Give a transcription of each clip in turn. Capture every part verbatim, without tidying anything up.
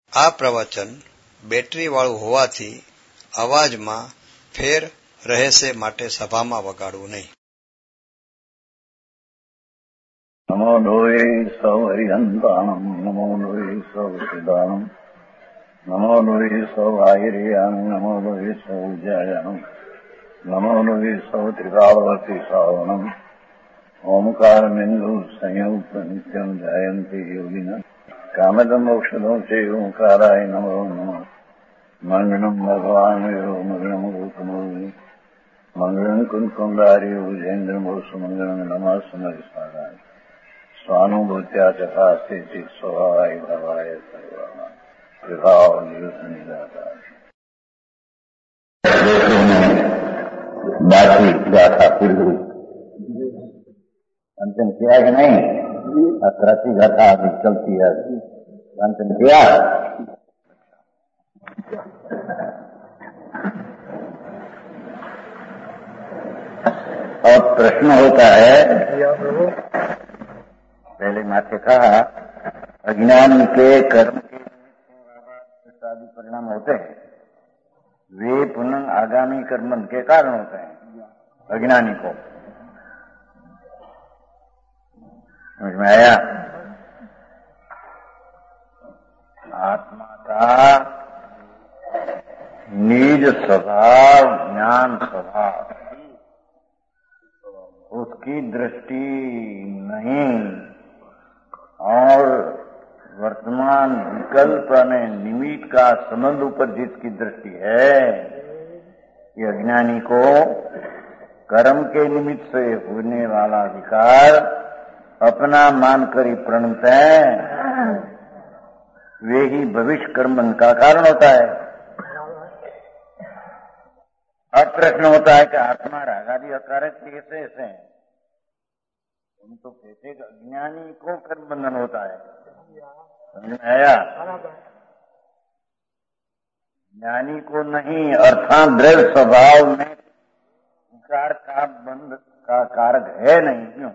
આ પ્રવચન બેટરીવાળું હોવાથી અવાજમાં ફેર રહેશે માટે સભામાં વગાડવું નહીં. નમો લોહે સૌ હરિહંતાણમ નમો લોહે સૌ સિદ્ધાણમ નમો લોહે સૌ આહિર્યાણમ નમો લોહે સૌ જયાણમ નમો લોહે સૌ ત્રિકાળવતી શ્રાવણમ ઓમકાર બિંદુ સંયુક્ત નિત્યમ જયંતિ યોગિના કામદમ મોક્ષદો છે ઓંકારાય નમો નમઃ મંગલમ ભગવાન મંગલમ ગૌતમો મંગલમ કુંકુંડાર્ય ભુજેન્દ્રમો સુમંગલમ નમઃ સમરિસ્વાદાય स्वानुभूत्या चकास्ते चित स्वभावाय भवाय सर्वमा विभाव निरुद्ध निराकार बाकी गाथा पूरी हुई अंतिम किया कि नहीं? अत्रासी गाथा अभी चलती है. अंतिम किया. और प्रश्न होता है, पहले माथे कहा अज्ञान के कर्म के आदि परिणाम होते हैं, वे पुनः आगामी कर्म के कारण होते हैं. अज्ञानी को समझ में आया? आत्मा का निज स्वभाव ज्ञान स्वभाव उसकी दृष्टि नहीं और वर्तमान विकल्प में निमित्त का संबंध ऊपर जिसकी दृष्टि है, ये अज्ञानी को कर्म के निमित्त से होने वाला विकार अपना मानकर ही प्रणत है, वे ही भविष्य कर्म का कारण होता है. अब प्रश्न होता है कि आत्मा रागादि अकारक कैसे ऐसे हैं? हम तो कहते कि अज्ञानी को कर्म बंधन होता है. समझ में आया? ज्ञानी को नहीं, अर्थात द्रव्य स्वभाव में विकार का बंध का कारक है नहीं. क्यों?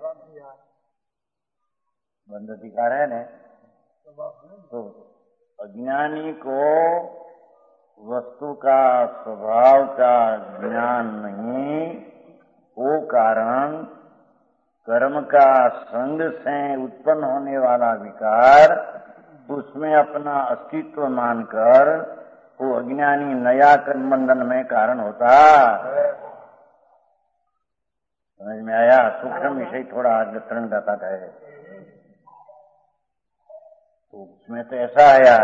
बंध अधिकार है नहीं. तो अज्ञानी को वस्तु का स्वभाव का ज्ञान नहीं, वो कारण कर्म का संग से उत्पन्न होने वाला विकार उसमें अपना अस्तित्व मानकर वो अज्ञानी नया कर्म बंधन में कारण होता. समझ में आया? सूक्ष्म विषय थोड़ा आगे तरण जाता है. तो उसमें तो ऐसा आया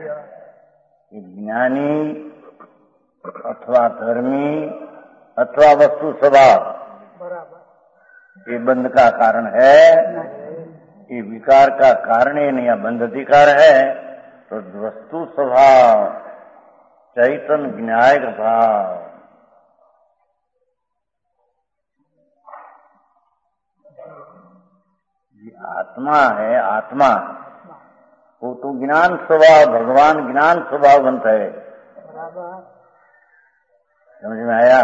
ज्ञानी अथवा धर्मी अथवा वस्तु स्वभाव ये बंध का कारण है, ये विकार का कारण ही नहीं, बंध अधिकार है. तो वस्तु स्वभाव चैतन्य ज्ञायक भाव ये आत्मा है. आत्मा वो तो ज्ञान स्वभाव भगवान ज्ञान स्वभाव बनता है. समझ में आया?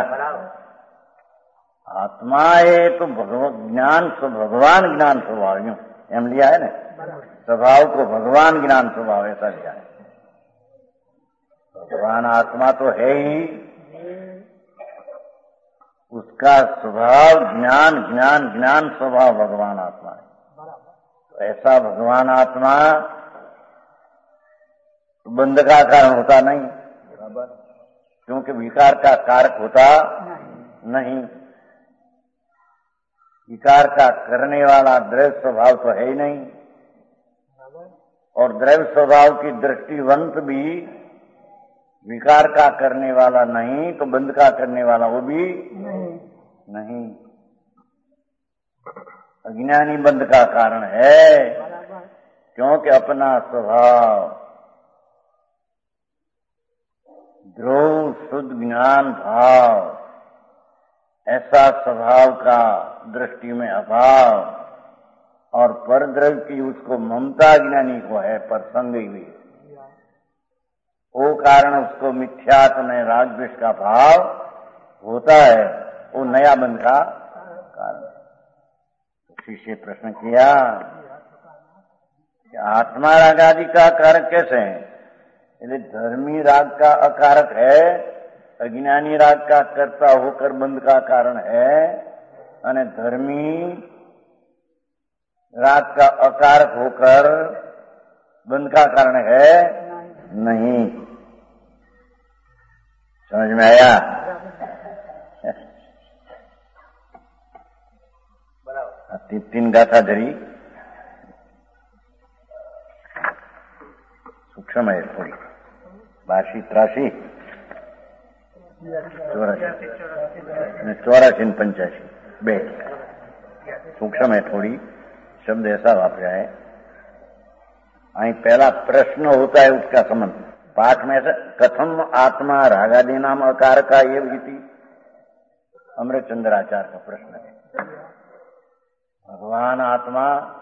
आत्मा है तो भगवान ज्ञान भगवान ज्ञान स्वभाव यूं एम लिया है ना. स्वभाव को भगवान ज्ञान स्वभाव ऐसा लिया है. भगवान आत्मा तो है ही, उसका स्वभाव ज्ञान ज्ञान ज्ञान स्वभाव भगवान आत्मा है. तो ऐसा भगवान आत्मा बंध का कारण होता नहीं, क्योंकि विकार का कारक होता नहीं. विकार का करने वाला द्रव्य स्वभाव तो है ही नहीं, और द्रव्य स्वभाव की दृष्टिवंत भी विकार का करने वाला नहीं, तो बंध का करने वाला वो भी नहीं, नहीं. अज्ञानी बंध का कारण है, क्योंकि अपना स्वभाव ध्रुव शुद्ध ज्ञान भाव ऐसा स्वभाव का दृष्टि में अभाव और पर द्रव्य की उसको ममता ज्ञानी को है, पर संग भी वो कारण उसको मिथ्यात्व में राग द्वेष का भाव होता है, वो नया बंध का कारण. शिष्य प्रश्न किया कि आत्मा राग आदि का कारक कैसे है? એટલે ધર્મી રાગ का अकारक है, अज्ञानी राग का कर्ता होकर बंध का कारण है, અને धर्मी राग का अकारक होकर बंध का कारण है नहीं। समझ में आया? ती, तीन गाथा धरी सूक्ष्म है थोड़ी, बासी त्रासी ચોરાસી ચોરાસી ને पंचासी बे सूक्ष्म है थोड़ी, शब्द ऐसा वापरा है। અહીં पहला प्रश्न होता है उसका संबंध पाठ में से कथम आत्मा रागादि नाम अकार का ये इति अमृतचंद्राचार्य का प्रश्न है। भगवान आत्मा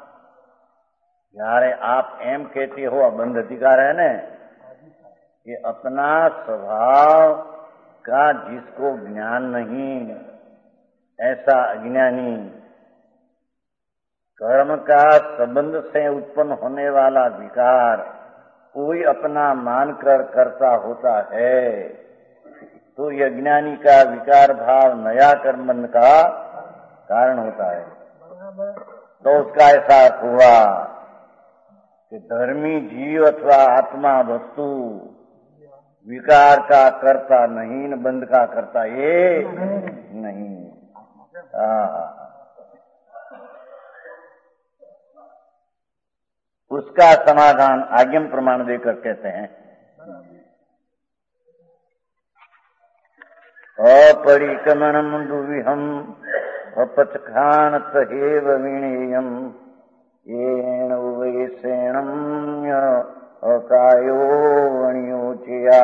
यारे आप एम कहते हो बंध अधिकार है ने, ये अपना स्वभाव का जिसको ज्ञान नहीं, ऐसा अज्ञानी कर्म का संबंध से उत्पन्न होने वाला विकार कोई अपना मानकर करता होता है, तो ये अज्ञानी का विकार भाव नया कर्म का कारण होता है। तो उसका ऐसा हुआ कि धर्मी जीव अथवा आत्मा वस्तु विकार का करता नहीं, न बंध का करता ये नहीं। उसका समाधान आगम प्रमाण देकर कहते हैं, अपरिकमणम दुविहम अपचखान तहेव विणेयम येन वैसेणम अकायो वणियोचया।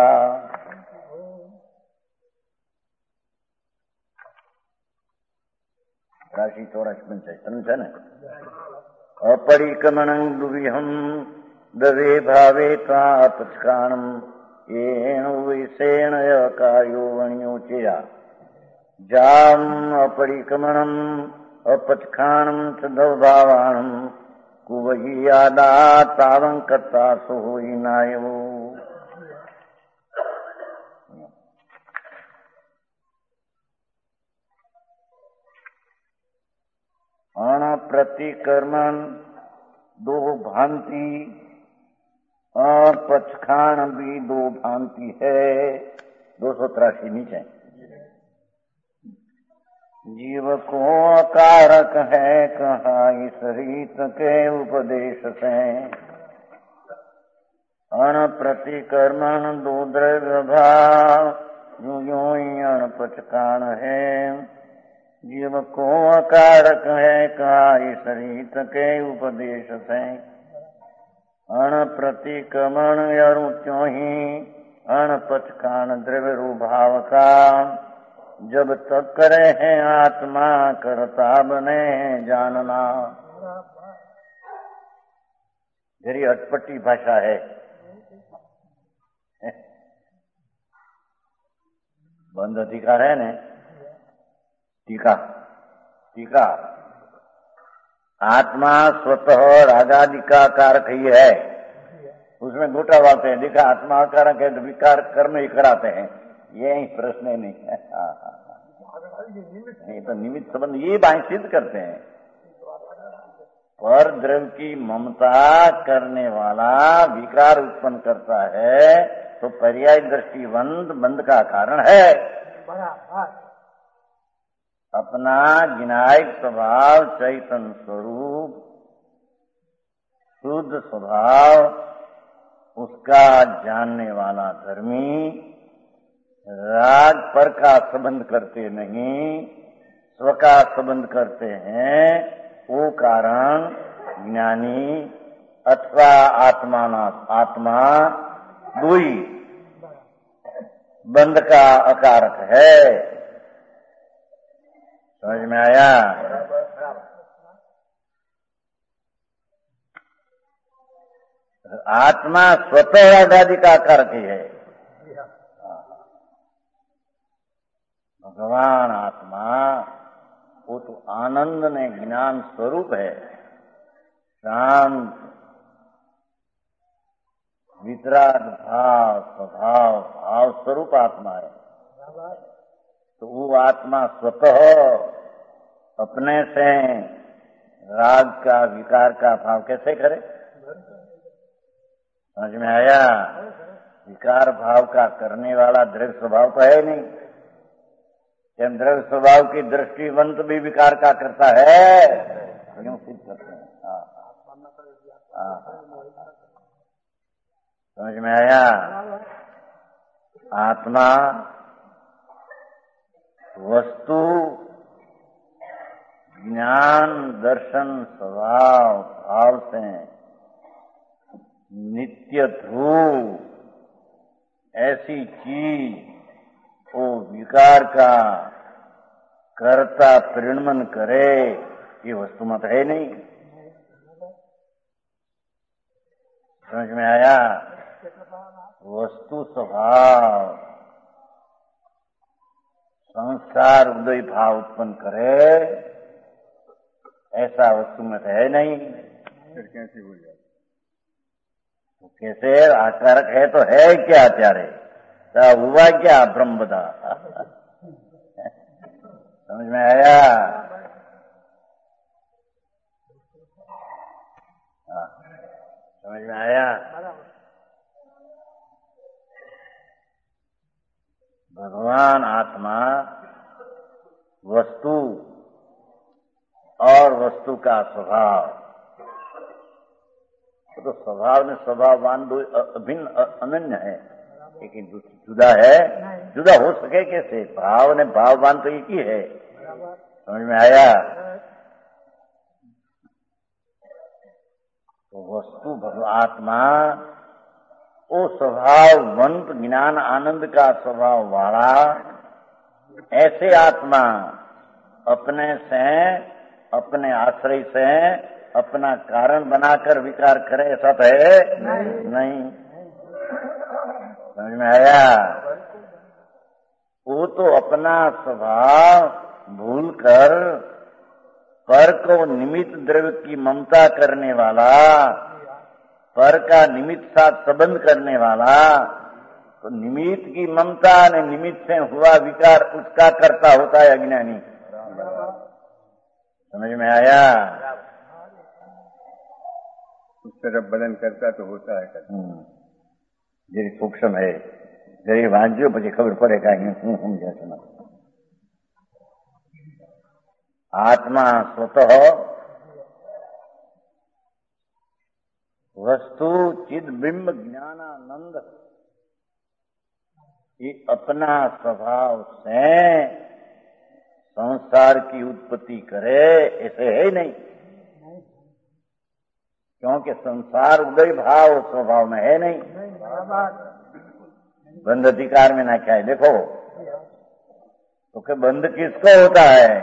राशि चौरासी पंचायत છે ને। अपरिकमणं दुविहं दवे भावे तापस्काणं येन विषेण अकायो वणियोचया। जाम अपरिकमणं अपचखाणं च दवभावाणं कुवही यादा तावं कर्ता सोहि नायो। अण प्रतिकर्मण दो भांति, अपचखाण भी दो भांति है। दो सौ तिरासी नीचे। जीव को अकारक है कहा इस रीत के उपदेश से। अण प्रतिकर्मण दो द्रव्य भाव यूं यूं अण पचखाण है। जीव को अकारक है कहा इस रीत के उपदेश से। अण प्रतिक्रमण यरु त्यों ही अण पचखाण द्रव्य रूभाव का। जब तक करे हैं आत्मा करता बने जानना। जरी अटपटी भाषा है। बंद अधिकार है ने। टीका टीका आत्मा स्वतः रागादि का कारक ही है। उसमें गोटा बात है, देखा आत्मा कारक है तो विकार कर्म ही कराते हैं, ये ही प्रश्न नहीं है। नहीं तो निमित्त संबंध ये बात सिद्ध करते हैं। पर द्रव्य की ममता करने वाला विकार उत्पन्न करता है तो पर्याय दृष्टिबंध बंध का कारण है। अपना ज्ञायक स्वभाव चैतन्य स्वरूप शुद्ध स्वभाव उसका जानने वाला धर्मी राग पर का संबंध करते नहीं, स्व का संबंध करते हैं। वो कारण ज्ञानी अथवा आत्माना आत्मा दुई बंध का अकारक है। समझ में आया? आत्मा स्वतः रागादि का कारक ही है। भगवान आत्मा वो तो आनंद ने ज्ञान स्वरूप है, शांत वितराग भाव स्वभाव भाव स्वरूप आत्मा है। तो वो आत्मा स्वतः अपने से राग का विकार का भाव कैसे करे? समझ में आया? विकार भाव का करने वाला द्रव्य स्वभाव तो है नहीं। जब द्रव्य स्वभाव की दृष्टिवंत भी विकार का करता है, क्यों सिद्ध करते हैं? हाँ हाँ, समझ में आया? आत्मा वस्तु ज्ञान दर्शन स्वभाव भाव से नित्य ध्रुव ऐसी चीज वो विकार का कर्ता परिणमन करे, ये वस्तु मत है नहीं। समझ में आया? वस्तु स्वभाव संसार उदय भाव उत्पन्न करे, ऐसा वस्तु में है नहीं। फिर कैसे हो जाए? तो कैसे आकारक है तो है क्या आचार्य? तो हुआ क्या ब्रह्म बता? समझ में आया? हाँ, समझ में आया? भगवान आत्मा वस्तु और वस्तु का स्वभाव, तो स्वभाव में स्वभाववान दो अभिन्न अनन्य है, लेकिन जुदा है। जुदा हो सके कैसे? भाव ने भाववान तो एक ही है। समझ में आया? तो वस्तु भगवान आत्मा वो स्वभाववंत ज्ञान आनंद का स्वभाव वाला, ऐसे आत्मा अपने से अपने आश्रय से अपना कारण बनाकर विकार करे, ऐसा तो है नहीं, नहीं। समझ में आया? वो तो अपना स्वभाव भूलकर पर को निमित्त द्रव्य की ममता करने वाला, पर का निमित्त साथ संबंध करने वाला, तो निमित्त की ममता ने निमित्त से हुआ विकार उसका करता होता है अज्ञानी। समझ में आया? उस तरफ बदन करता तो होता है। जरी सूक्ष्म है, जरी वांचो પછી खबर પડે હું સમજ્યા છું। आत्मा स्वतः वस्तु चिद बिंब ज्ञानानंद, ये अपना स्वभाव से संसार की उत्पत्ति करे, ऐसे है नहीं। क्योंकि संसार उदय भाव स्वभाव में है नहीं। बंध अधिकार में ना क्या है? देखो तो कि बंध किसको होता है?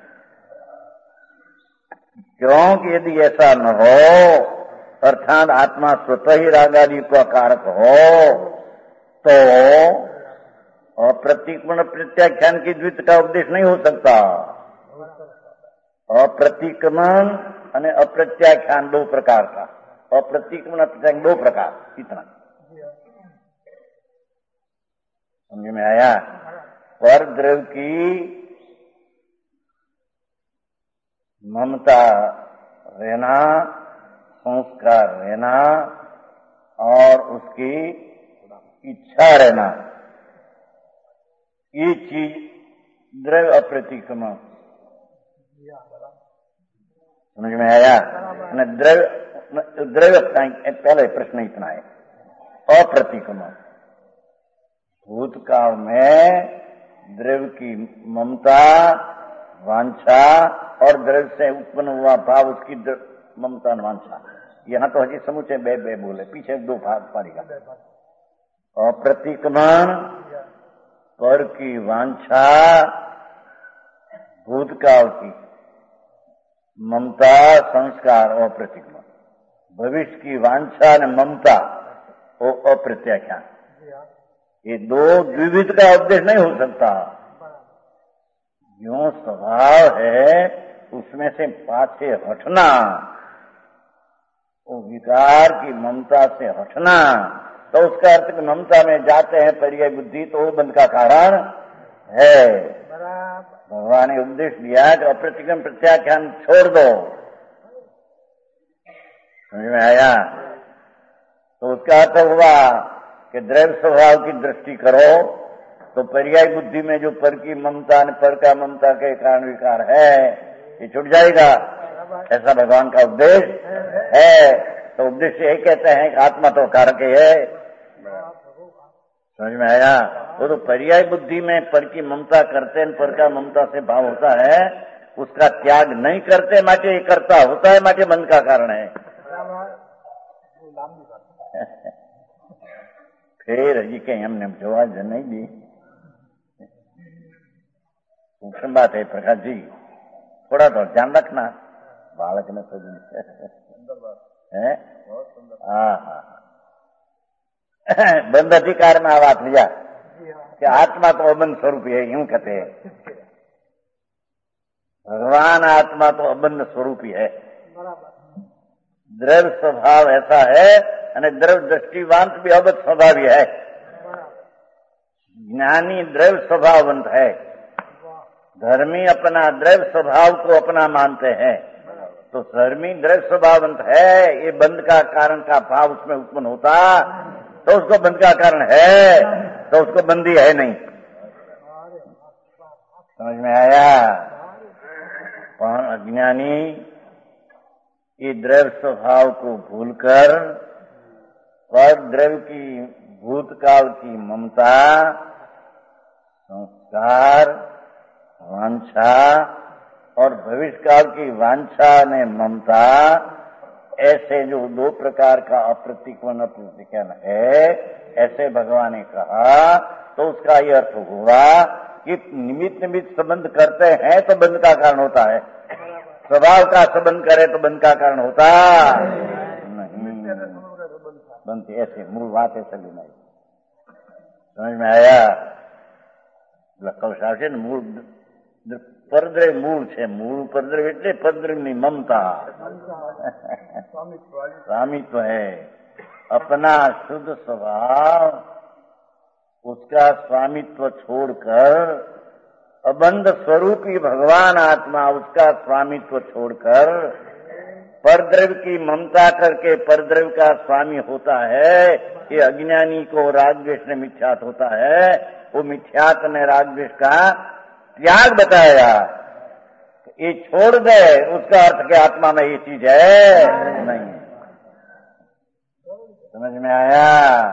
क्योंकि यदि ऐसा न हो, अर्थात आत्मा स्वतः ही रागादि का कारक हो, तो अप्रतीकमण प्रत्याख्यान की द्वित का उपदेश नहीं हो सकता। अप्रतीकमण અને अप्रत्याख्यान दो प्रकार का, अप्रतीकमण अप्रत्याख्यान दो प्रकार, इतना समझ में आया? पर द्रव्य की ममता रहना, संस्कार रहना और उसकी इच्छा रहना, ये चीज द्रव्य अप्रतीकमण। समझ में आया? द्रव्य द्रव्य पहले प्रश्न इतना है, अप्रतीकमण। भूतकाल में द्रव्य की ममता वांछा और द्रव्य से उत्पन्न हुआ भाव, उसकी ममता वांछा, यहाँ तो हजी समुचे बे बे बोले, पीछे दो भाग पड़ेगा। अप्रतीकमण पर की वांछा, भूतकाल की ममता संस्कार अप्रतीकमण, भविष्य की वांछा ने ममता वो अप्रत्याख्यान। ये दो द्विविध का उपदेश नहीं हो सकता। जो स्वभाव है उसमें से पाछे हटना, वो विकार की ममता से हटना, तो उसका अर्थ कि ममता में जाते हैं पर्याय बुद्धि, तो वो बंध का कारण है। भगवान ने उपदेश दिया कि अप्रतिक्रम प्रत्याख्यान छोड़ दो। समझ में आया? तो उसका अर्थ हुआ कि द्रव्य स्वभाव की दृष्टि करो तो पर्याय बुद्धि में जो पर की ममता ने पर का ममता के कारण विकार है ये छूट जाएगा। ऐसा भगवान का उपदेश है। तो उपदेश यही कहते हैं कि आत्मा तो कारक है। समझ में आया? वो तो पर्याय बुद्धि में पर की ममता करते हैं, पर का ममता से भाव होता है, उसका त्याग नहीं करते माटे ये करता होता है, माटे बंध का कारण है। फिर हजी कहीं हमने जवाब नहीं दी। मुख्य बात है प्रकाश जी, थोड़ा तो ध्यान रखना बालक ने तो है। हाँ हाँ बंध अधिकार में आवाज लिया कि आत्मा तो अबंध स्वरूप है, यूं कहते हैं। भगवान आत्मा तो अबंध स्वरूप ही है। द्रव्य स्वभाव ऐसा है અને દ્રવ્ય दृष्टिवांत भी अबंध स्वभाव है। ज्ञानी द्रव्य स्वभाववंत है, धर्मी अपना द्रव्य स्वभाव को अपना मानते हैं। तो धर्मी द्रव्य स्वभाववंत है, ये बंध का कारण का भाव उसमें उत्पन्न होता तो उसको बंध का कारण है, तो उसको बंदी है नहीं। समझ में आया? अज्ञानी ये द्रव्य स्वभाव को भूलकर पर द्रव्य की भूतकाल की ममता, संस्कार, वांछा और भविष्यकाल की वांछा ने ममता, ऐसे जो दो प्रकार का अप्रतिक्रमण अप्रतिक्रमण है, ऐसे भगवान ने कहा। तो उसका यह अर्थ हुआ कि निमित्त निमित्त संबंध करते हैं तो बंध का कारण होता है, स्वभाव का संबंध करे तो बंध का कारण होता नहीं। बंध ऐसे मूल बात ऐसे लेना। समझ में आया? लखव છે મૂળ પરદ્રવ્ય મૂળ છે, મૂળ પરદ્રવ્ય એટલે પરદ્રવ્યની મમતા, स्वामित्व है। अपना शुद्ध स्वभाव उसका स्वामित्व छोड़कर अबंध स्वरूपी भगवान आत्मा उसका स्वामित्व छोड़कर परद्रव्य की ममता करके परद्रव्य का स्वामी होता है। ये अज्ञानी को रागद्वेष ने मिथ्यात होता है। वो मिथ्यात ने रागद्वेष का त्याग बताया, ये छोड़ दे, उसका अर्थ के आत्मा में ये चीज है नहीं। समझ में आया?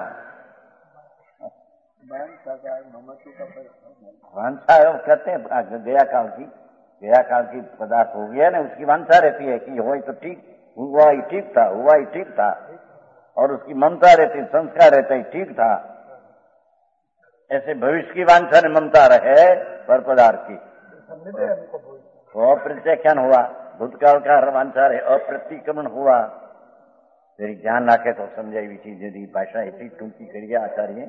वांछा कहते हैं गया काल की, गया काल की पदार्थ हो गया ना, उसकी वांछा रहती है कि हो तो ठीक, हुआ ही ठीक था, हुआ ही ठीक था, और उसकी ममता रहती, संस्कार रहता ही ठीक था। ऐसे भविष्य की वांछा ने ममता रहे पर पदार्थ की, तो अप्रत्याख्यान हुआ। भूतकाल का वांछा रहे अप्रतिक्रमण हुआ। तेरी ध्यान रखे तो समझाई चीज यदि भाषा इतनी टूंकी करिए आचार्य,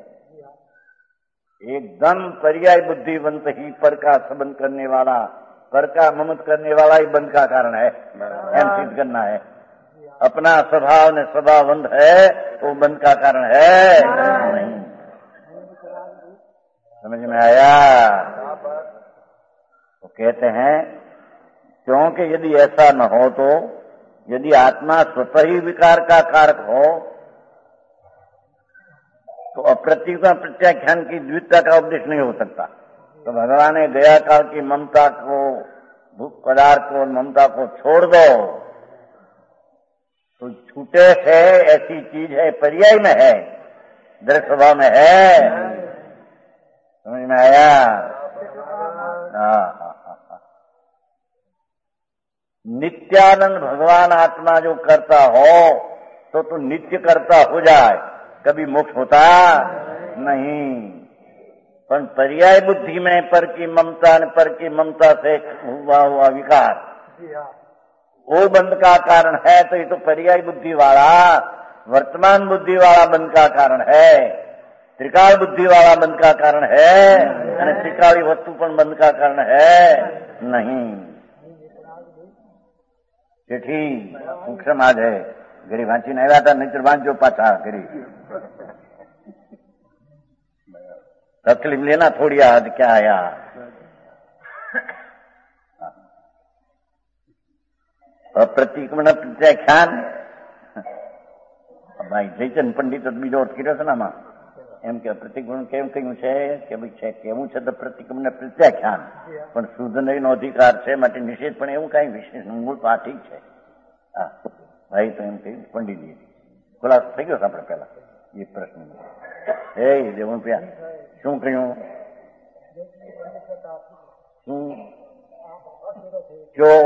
एकदम पर्याय बुद्धिवंत ही पर का संबंध करने वाला, पर का ममत करने वाला ही बंध का कारण है, एम सिद्ध करना है। अपना स्वभाव ने स्वभाववंत है तो बंध का कारण है नहीं। समझ में आया? तो कहते हैं क्योंकि यदि ऐसा न हो तो, यदि आत्मा स्वतः ही विकार का कारक हो तो अप्रतिक्रमण प्रत्याख्यान की द्वितीयता का उपदेश नहीं हो सकता। तो भगवान ने गया काल की ममता को, भूत पदार्थ को, ममता को छोड़ दो, तो छूटे से ऐसी चीज है, पर्याय में है, दृढ़ स्वभाव में है। समझ में आया? हाँ। नित्यानंद भगवान आत्मा जो करता हो तो तो नित्य करता हो जाए, कभी मोक्ष होता नहीं। पर पर्याय बुद्धि में पर की ममता, पर की ममता से हुआ हुआ विकार वो बंध का कारण है। तो ये तो पर्याय बुद्धि वाला, वर्तमान बुद्धि वाला बंध का कारण है, त्रिकाल बुद्धि वाला बंध का कारण है, और त्रिकाली वस्तु पर बंध का कारण है नहीं। चिट्ठी सूक्ष्म आज है, घड़ी वांची नहीं आता, नहीं तो वांचो पाछा घड़ी। तकलीफ लेना थोड़ी आज क्या आया। અપ્રતિક્રમણ પ્રત્યાખ્યાન ભાઈ જયચંદ પંડિત બીજો અર્થ કર્યો છે ને આમાં, એમ કે પ્રતિક્રમણ કેમ કહ્યું છે કે ભાઈ છે કેવું છે તો પ્રતિક્રમણ પ્રત્યાખ્યાન, પણ શુદ્ધનયનો અધિકાર છે માટે નિષેધ, પણ એવું કઈ વિશેષ મૂળ આ ઠીક છે. હા ભાઈ તો એમ કહ્યું પંડિતજી ખુલાસો થઈ ગયો આપણે પેલા એ પ્રશ્ન. હે દેવન પ્યા શું કહ્યું, શું જો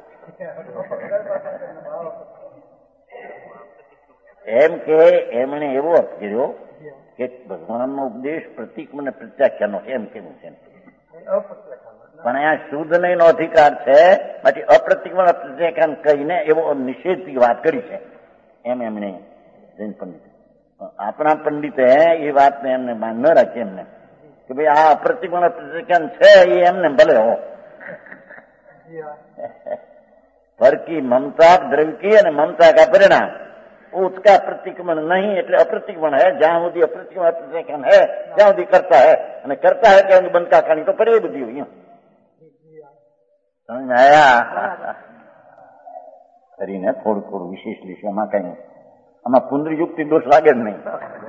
એમ કે એમણે એવો અર્થ કર્યો કે ભગવાનનો ઉપદેશ પ્રતિક્રમણ પ્રત્યાખ્યાનો એમ કેવું છે, પણ અહીંયા શુદ્ધ નયનો અધિકાર છે માટે અપ્રતિક્રમણ પ્રત્યાખ્યાન કહીને એવો નિષેધની વાત કરી છે એમ એમણે જૈન પંડિત. આપણા પંડિતે એ વાતને એમને માન ન રાખી એમને કે ભાઈ આ અપ્રતિક્રમણ પ્રત્યાખ્યાન છે એ એમને ભલે હો. पर की ममता द्रव्य की અને ममता का परिणाम उसका प्रतिक्रमण नहीं, એટલે अप्रतिक्रमण है. જ્યાં સુધી अप्रतिक्रमण प्रत्याख्यान है ત્યાં સુધી करता है, અને करता है ત્યાં સુધી बनका खानी तो पर बुद्धि हुई. समझ में आया? કરીને થોડું થોડું વિશેષ લીધું, આમાં કઈ આમાં પુનર્યુક્તિ દોષ લાગે જ નહીં.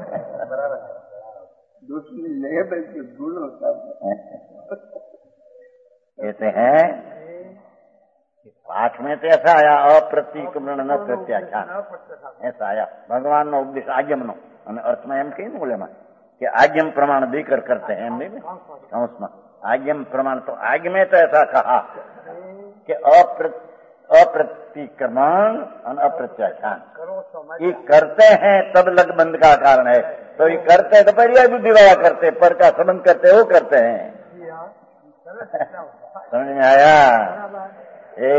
कहते हैं पाठ में तो ऐसा आया अप्रतिक्रमण न प्रत्याख्यान, ऐसा आया भगवान नो उपदेश आज्ञम नो, અને અર્થમાં એમ કહીને બોલેમાં कि आज्ञम प्रमाण देकर करते हैं, नहीं में आज्ञम प्रमाण तो आज्ञ में तो ऐसा कहा कि अप्रतिक्रमण और अप्रत्याख्यान ये करते हैं तब लगबंध का कारण है. तो ये करते हैं तो पर्याय बुद्धि वाला करते, पर का संबंध करते वो करते हैं. समझ में आया? ए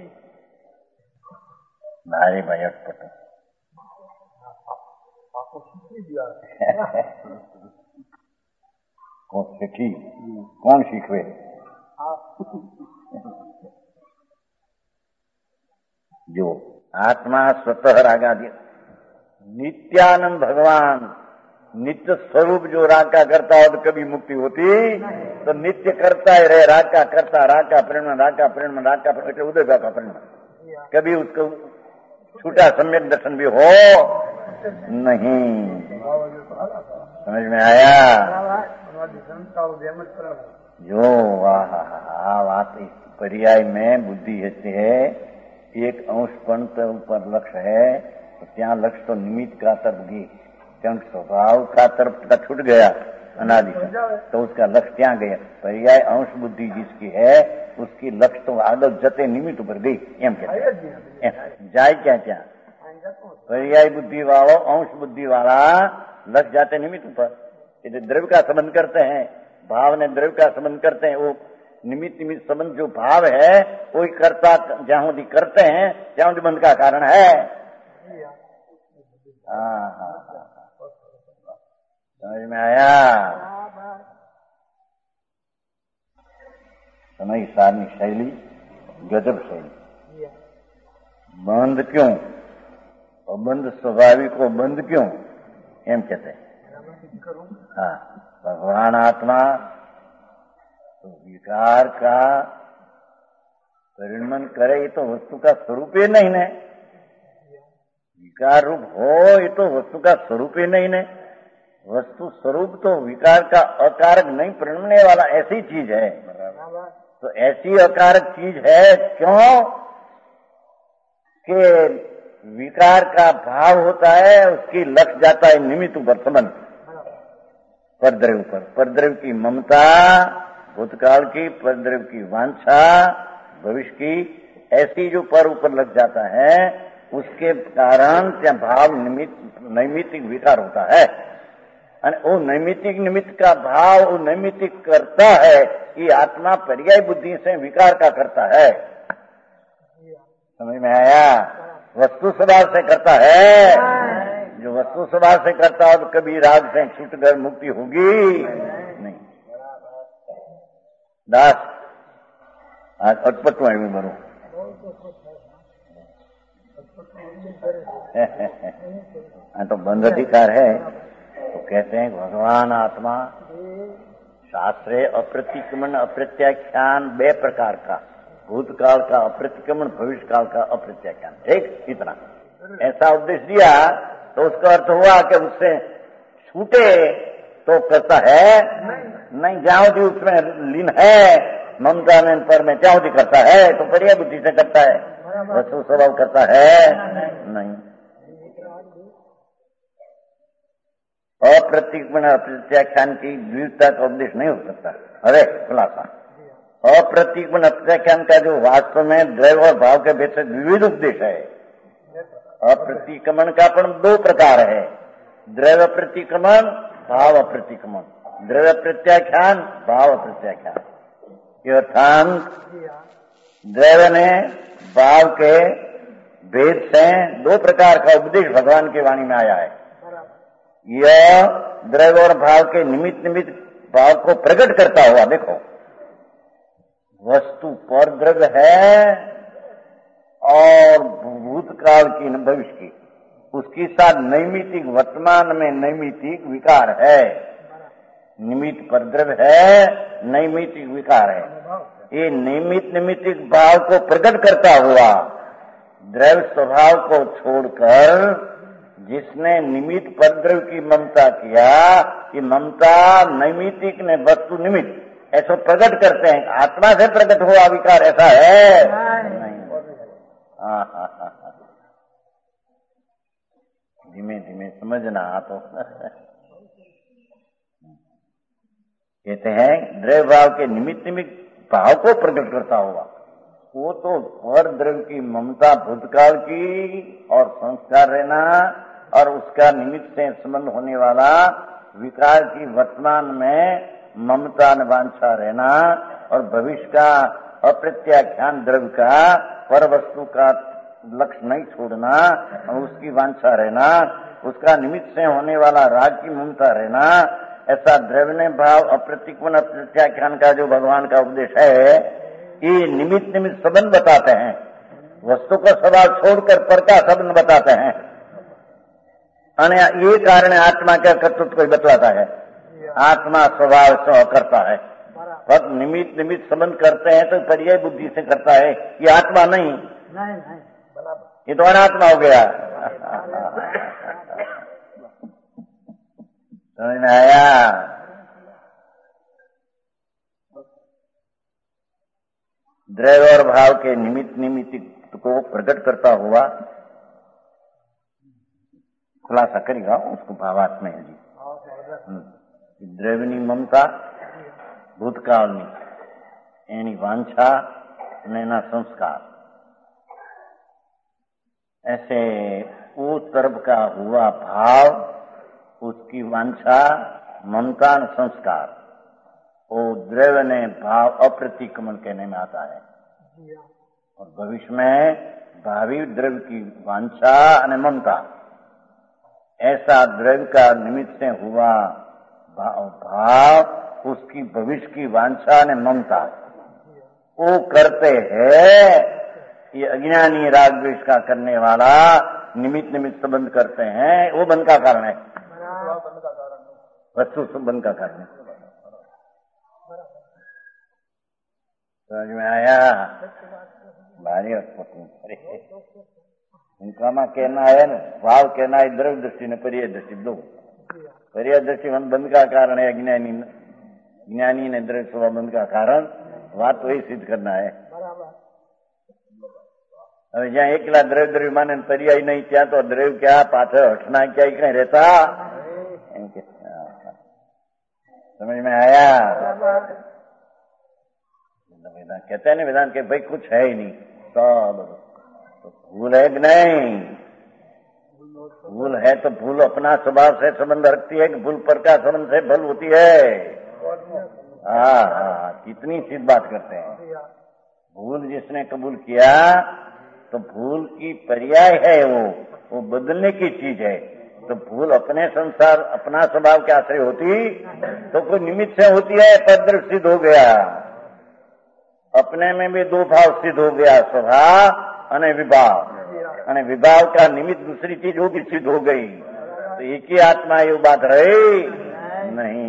भाई भाई अटपट कौन सीखी कौन सीखवे? जो आत्मा स्वतः रागादि नित्यानंद भगवान नित्य स्वरूप जो राग का करता हो तो कभी मुक्ति होती तो नित्य करता ही रहे, राग का करता, राग का प्रेम, राग का प्रेम, राग का प्रेम, उदय का प्रेम, कभी उसको छूटा सम्यक दर्शन भी हो नहीं. समझ में आया? जो वाह बात इस पर्याय में बुद्धि है, एक अंश पण ऊपर लक्ष्य है तो ત્યાં लक्ष्य तो निमित्त का तरफ गई, क्योंकि स्वभाव का तरफ का छूट गया अनादि तो उसका लक्ष्य क्या गया. पर्याय अंश बुद्धि जिसकी है उसकी लक्ष्य तो आगे जते निमित्त पर गई एम कहते जाए क्या क्या पर्याय बुद्धि वालों अंश बुद्धि वाला लक्ष्य जाते निमित्त पर. ये द्रव्य का संबंध करते हैं, भाव ने द्रव्य का संबंध करते हैं, वो निमित्त निमित्त संबंध जो भाव है वही करता जहां भी करते हैं जहां बंध का कारण है. हाँ हाँ समझ में आया? समय सारनी शैली गजब शैली. बंद क्यों और बंद स्वाभाविक को बंद क्यों एम कहते हैं. हाँ भगवान आत्मा तो विकार का परिणमन करे ये तो वस्तु का स्वरूप ही नहीं ने. विकार रूप हो ये तो वस्तु का स्वरूप ही नहीं ने. वस्तु स्वरूप तो विकार का अकारक नहीं परिणमने वाला ऐसी चीज है. तो ऐसी अकारक चीज है क्यों कि विकार का भाव होता है, उसकी लक्ष्य जाता है निमित्त पर संबंध परद्रव्य पर. परद्रव्य की ममता भूतकाल की, परद्रव्य की वांछा भविष्य की, ऐसी जो पर ऊपर लग जाता है उसके कारण त्या भाव निमित्त नैमित्तिक विकार होता है. અને वो नैमित्तिक निमित्त का भाव वो नैमित्तिक करता है, ये आत्मा पर्याय बुद्धि से विकार का करता है. समझ में आया? वस्तु स्वभाव से करता है. जो वस्तु स्वभाव से करता हो तो कभी राग से छूट कर मुक्ति होगी नहीं. दास आज अटपटू आयु मरू तो बंध अधिकार है तो कहते हैं भगवान आत्मा शास्त्रे अप्रतिक्रमण अप्रत्याख्यान बे प्रकार का, भूतकाल का अप्रतिक्रमण, भविष्य काल का अप्रत्याख्यान, ठीक इतना ऐसा उपदेश दिया। तो उसका अर्थ हुआ कि उससे छूटे तो करता है नहीं, जहां भी उसमें लीन है ममता में पर में क्या करता है तो पर्याय बुद्धि से करता है, वस्तु स्वभाव करता है नहीं। अप्रतिक्रमण अप्रत्याख्यान की द्विविधता का उपदेश नहीं हो सकता। अरे खुलासा, अप्रतिक्रमण अप्रत्याख्यान का जो वास्तव में द्वैव और भाव के भेद से विविध उपदेश है। अप्रतिक्रमण का पण दो प्रकार है, द्रव्य प्रतिक्रमण, भाव प्रतिक्रमण। द्रव्य प्रत्याख्यान, भाव प्रत्याख्यान। ये अर्थांत द्रव्य ने भाव के भेद से दो प्रकार का उपदेश भगवान की वाणी में आया है। यह द्रव्य और भाव के निमित्त निमित्त भाव को प्रकट करता हुआ, देखो वस्तु पर द्रव्य है और भूतकाल की भविष्य की, उसके साथ नैमितिक वर्तमान में नैमितिक विकार है। निमित्त पर द्रव्य है, नैमितिक विकार है। ये निमित्त निमित्तिक भाव को प्रकट करता हुआ द्रव्य स्वभाव को छोड़कर जिसने निमित्त पर द्रव्य की ममता किया, ये ममता नैमितिक ने वस्तु निमित्त ऐसा प्रकट करते हैं। आत्मा से प्रकट हुआ विकार ऐसा है नहीं। हाँ हाँ हाँ, धीमे धीमे समझना तो कहते हैं द्रव्य भाव के निमित्त निमित्त भाव को प्रकट करता हुआ, वो तो हर द्रव्य की ममता भूतकाल की और संस्कार रहना और उसका निमित्त से संबंध होने वाला विकार की वर्तमान में ममता न वांछा रहना और भविष्य का अप्रत्याख्यान द्रव्य का पर वस्तु का लक्ष्य नहीं छोड़ना और उसकी वांछा रहना, उसका निमित्त से होने वाला राग की ममता रहना, ऐसा द्रव्य भाव अप्रतिक्रमण अप्रत्याख्यान का जो भगवान का उपदेश है, ये निमित्त निमित्त संबंध बताते हैं। वस्तु का स्वभाव छोड़कर पर का संबंध बताते हैं। और ये कारण आत्मा का कर्तृत्व को बतलाता है। आत्मा स्वभाव से करता है, पर निमित्त निमित्त संबंध करते हैं तो पर्याय बुद्धि से करता है। ये आत्मा नहीं, नहीं, नहीं ये तो अनात्मा हो गया। समझ में आया? द्रव्य और भाव के निमित्त निमित्त को प्रकट करता हुआ खुलासा करेगा उसको भावात्मा है जी। द्रव्यनी ममता भूतकालनी एनी वांछा नैना संस्कार, ऐसे उस तरफ का हुआ भाव, उसकी वांछा ममता संस्कार, वो द्रव्य ने भाव अप्रतिक्रमण कहने में आता है। और भविष्य में भावी द्रव्य की वांछा और ममता, ऐसा द्रव्य का निमित्त से हुआ भाव, उसकी भविष्य की वांछा ने ममता, वो करते हैं। ये अज्ञानी राग द्वेष का करने वाला निमित्त निमित्त संबंध करते हैं, वो बंध का कारण है, वस्तु संबंध का कारण है। समझ में आया? भारी उनका में कहना है ना, भाव कहना है द्रव्य दृष्टि ने पर्याय दृष्टि दो। पर्याय दृष्टि बंध का कारण है अज्ञानी, ज्ञानी ने द्रव्य स्वभाव बंध का कारण, बात तो ही सिद्ध करना है। હવે જ્યાં એકલા દ્રવ્ય દ્રવ્ય માને પર્યાય નહીં, ત્યાં તો દ્રવ્ય ક્યાં પાછળ હટના ક્યાંય કઈ રહેતા समझ में आया? कहते हैं ना वेदांत के भाई कुछ है ही नहीं, सब तो भूल है कि नहीं? भूल है तो भूल अपना स्वभाव से संबंध रखती है कि भूल पर का संबंध से भूल होती है? हाँ हाँ, कितनी सीधी बात करते हैं। भूल जिसने कबूल किया तो भूल की पर्याय है, वो वो बदलने की चीज है। तो भूल अपने संसार अपना स्वभाव के आश्रय होती तो कोई निमित्त से होती है, पद सिद्ध हो गया। अपने में भी दो भाव सिद्ध हो गया, स्वभाव और विभाव, और विभाव का निमित्त दूसरी चीज वो भी सिद्ध हो गई। तो तो एक ही आत्मा ये बात रही नहीं।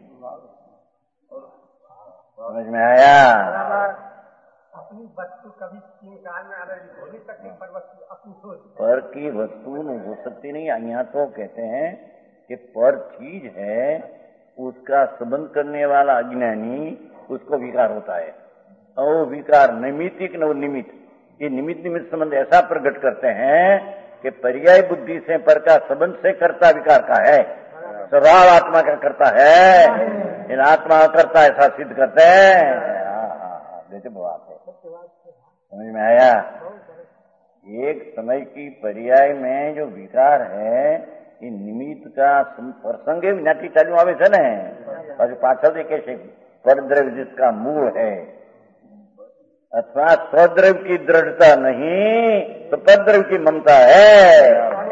समझ में आया? अपनी वस्तु कभी निकाल में आ रही हो नहीं सकती, पर वस्तु अपनी हो, पर की वस्तु नहीं हो सकती नहीं। यहाँ तो कहते हैं कि पर चीज है, उसका संबंध करने वाला अज्ञानी, उसको विकार होता है। और वो विकार नैमित्तिक न निमित्त, ये निमित्त निमित्त संबंध ऐसा प्रकट करते हैं कि पर्याय बुद्धि से पर का संबंध से कर्ता विकार का है, स्वभाव आत्मा का करता है, इन आत्मा करता ऐसा सिद्ध करते हैं। हाँ हाँ जैसे बात है, समझ में आया? एक समय की पर्याय में जो विकार है એ નિમિત્ત का प्रसंग विनाटी चालू आवे છે ને, પછી પાછળથી કહે છે परद्रव्य जिसका मूल है, अथवा स्वद्रव्य की दृढ़ता नहीं तो परद्रव्य की ममता है।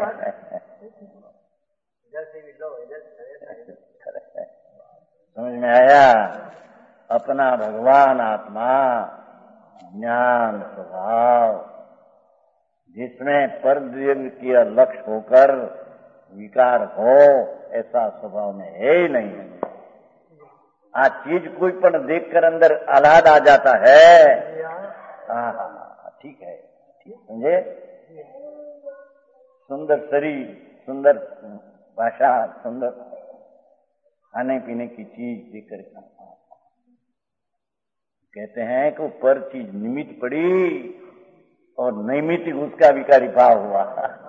समझ में आया? अपना भगवान आत्मा ज्ञान स्वभाव जिसमें परद्रव्य की लक्ष्य होकर विकार हो, ऐसा स्वभाव में है ही नहीं। आ चीज कोई पण देखकर अंदर आह्लाद आ जाता है। हाँ ठीक है, ठीक समझे? सुंदर शरीर, सुंदर भाषा, सुंदर खाने पीने की चीज देखकर कहते हैं कि पर चीज निमित्त पड़ी और नैमित्तिक उसका विकारी भाव हुआ।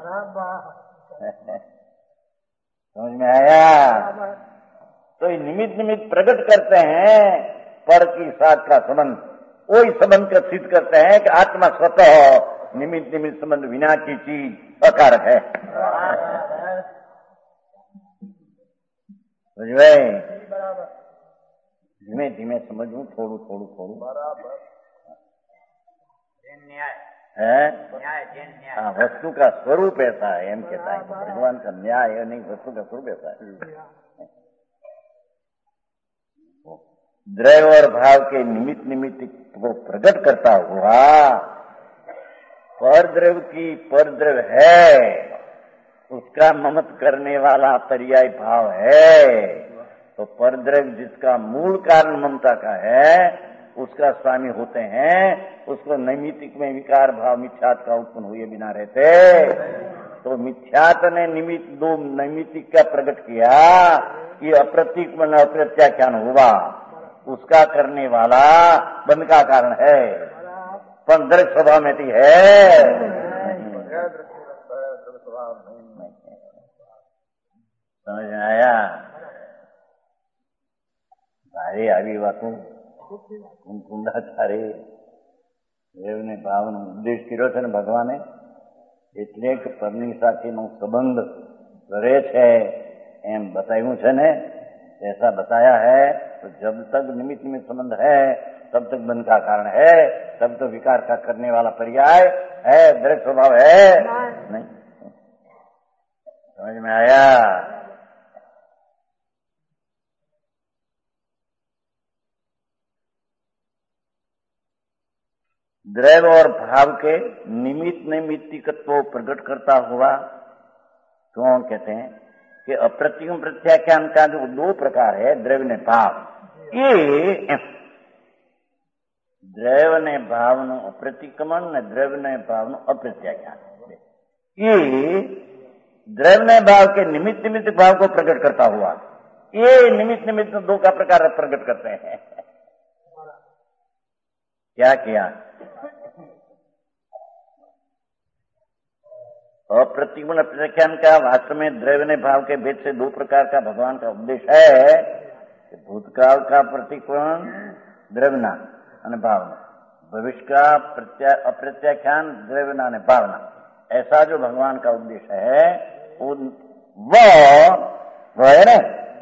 समझ में आया? तो ये निमित्त निमित्त प्रकट करते हैं पर की साथ का संबंध, वही संबंध का सिद्ध करते हैं कि आत्मा स्वतः निमित्त निमित्त संबंध विना की चीज अकारक है। समझ में? धीमे धीमे समझू, थोड़ू थोड़ू थोड़ू है। हाँ, वस्तु का स्वरूप ऐसा है, एम कहता है भगवान का न्याय है नहीं, वस्तु का स्वरूप ऐसा है। द्रव्य और भाव के निमित्त निमित्त को प्रकट करता हुआ परद्रव्य की परद्रव्य है, उसका ममत करने वाला पर्याय भाव है। तो परद्रव्य जिसका मूल कारण ममता का है, उसका स्वामी होते हैं, उसको नैमित्तिक में विकार भाव मिथ्यात का उत्पन्न हुए बिना रहते। तो मिथ्यात ने निमित्त दो नैमित्तिक का प्रकट किया, ये अप्रतीक में अप्रत्याख्यान हुआ, उसका करने वाला बंध का कारण है, पर दृढ़ स्वभाव में थी है। समझ में आया? सारी આવી વાતો કુંડાચારે દેવને ભાવનો ઉપદેશ કર્યો છે ને ભગવાને, એટલે કે પરની સાથેનો સંબંધ કરે છે એમ બતાવ્યું છે ને, ऐसा बताया है। तो जब तक निमित्त निमित्त संबंध है तब तक बंध का कारण है, तब तो विकार का करने वाला पर्याय है, दृढ़ स्वभाव है नहीं। समझ में आया? द्रव्य और भाव के निमित्त नैमित्तिकत्व प्रकट करता हुआ तो कहते हैं कि अप्रतिम प्रत्याख्यान का जो दो प्रकार है, द्रव्य ने भाव, ये द्रव्य ने भाव नु अप्रतिक्रमण ने द्रव्य ने भाव नु अप्रत्याख्यान, ये द्रव्य ने भाव के निमित्त निमित्त भाव को प्रकट करता हुआ, ये निमित्त निमित्त दो का प्रकार प्रकट करते हैं। क्या किया? अप्रतिगुण प्रत्याख्यान का वास्तव में द्रव्य ने भाव के भेद से दो प्रकार का भगवान का उपदेश है कि भूतकाल का प्रतिकोण द्रव्यना और भावना, भविष्य का प्रत्या अप्रत्याख्यान द्रव्यना और भावना, ऐसा जो भगवान का उपदेश है वह वह है ना,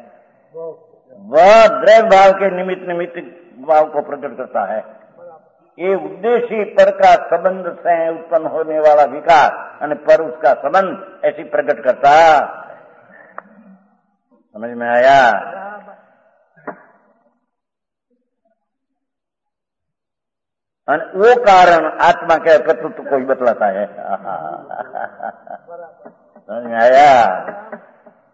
वह द्रव्य भाव के निमित्त निमित्त भाव को प्रकट करता है। ये उद्देश्य पर का संबंध से उत्पन्न होने वाला विकार और पर उसका संबंध ऐसी प्रकट करता। समझ में आया? और वो कारण आत्मा के कर्तृत्व को ही बतलाता है। समझ में आया?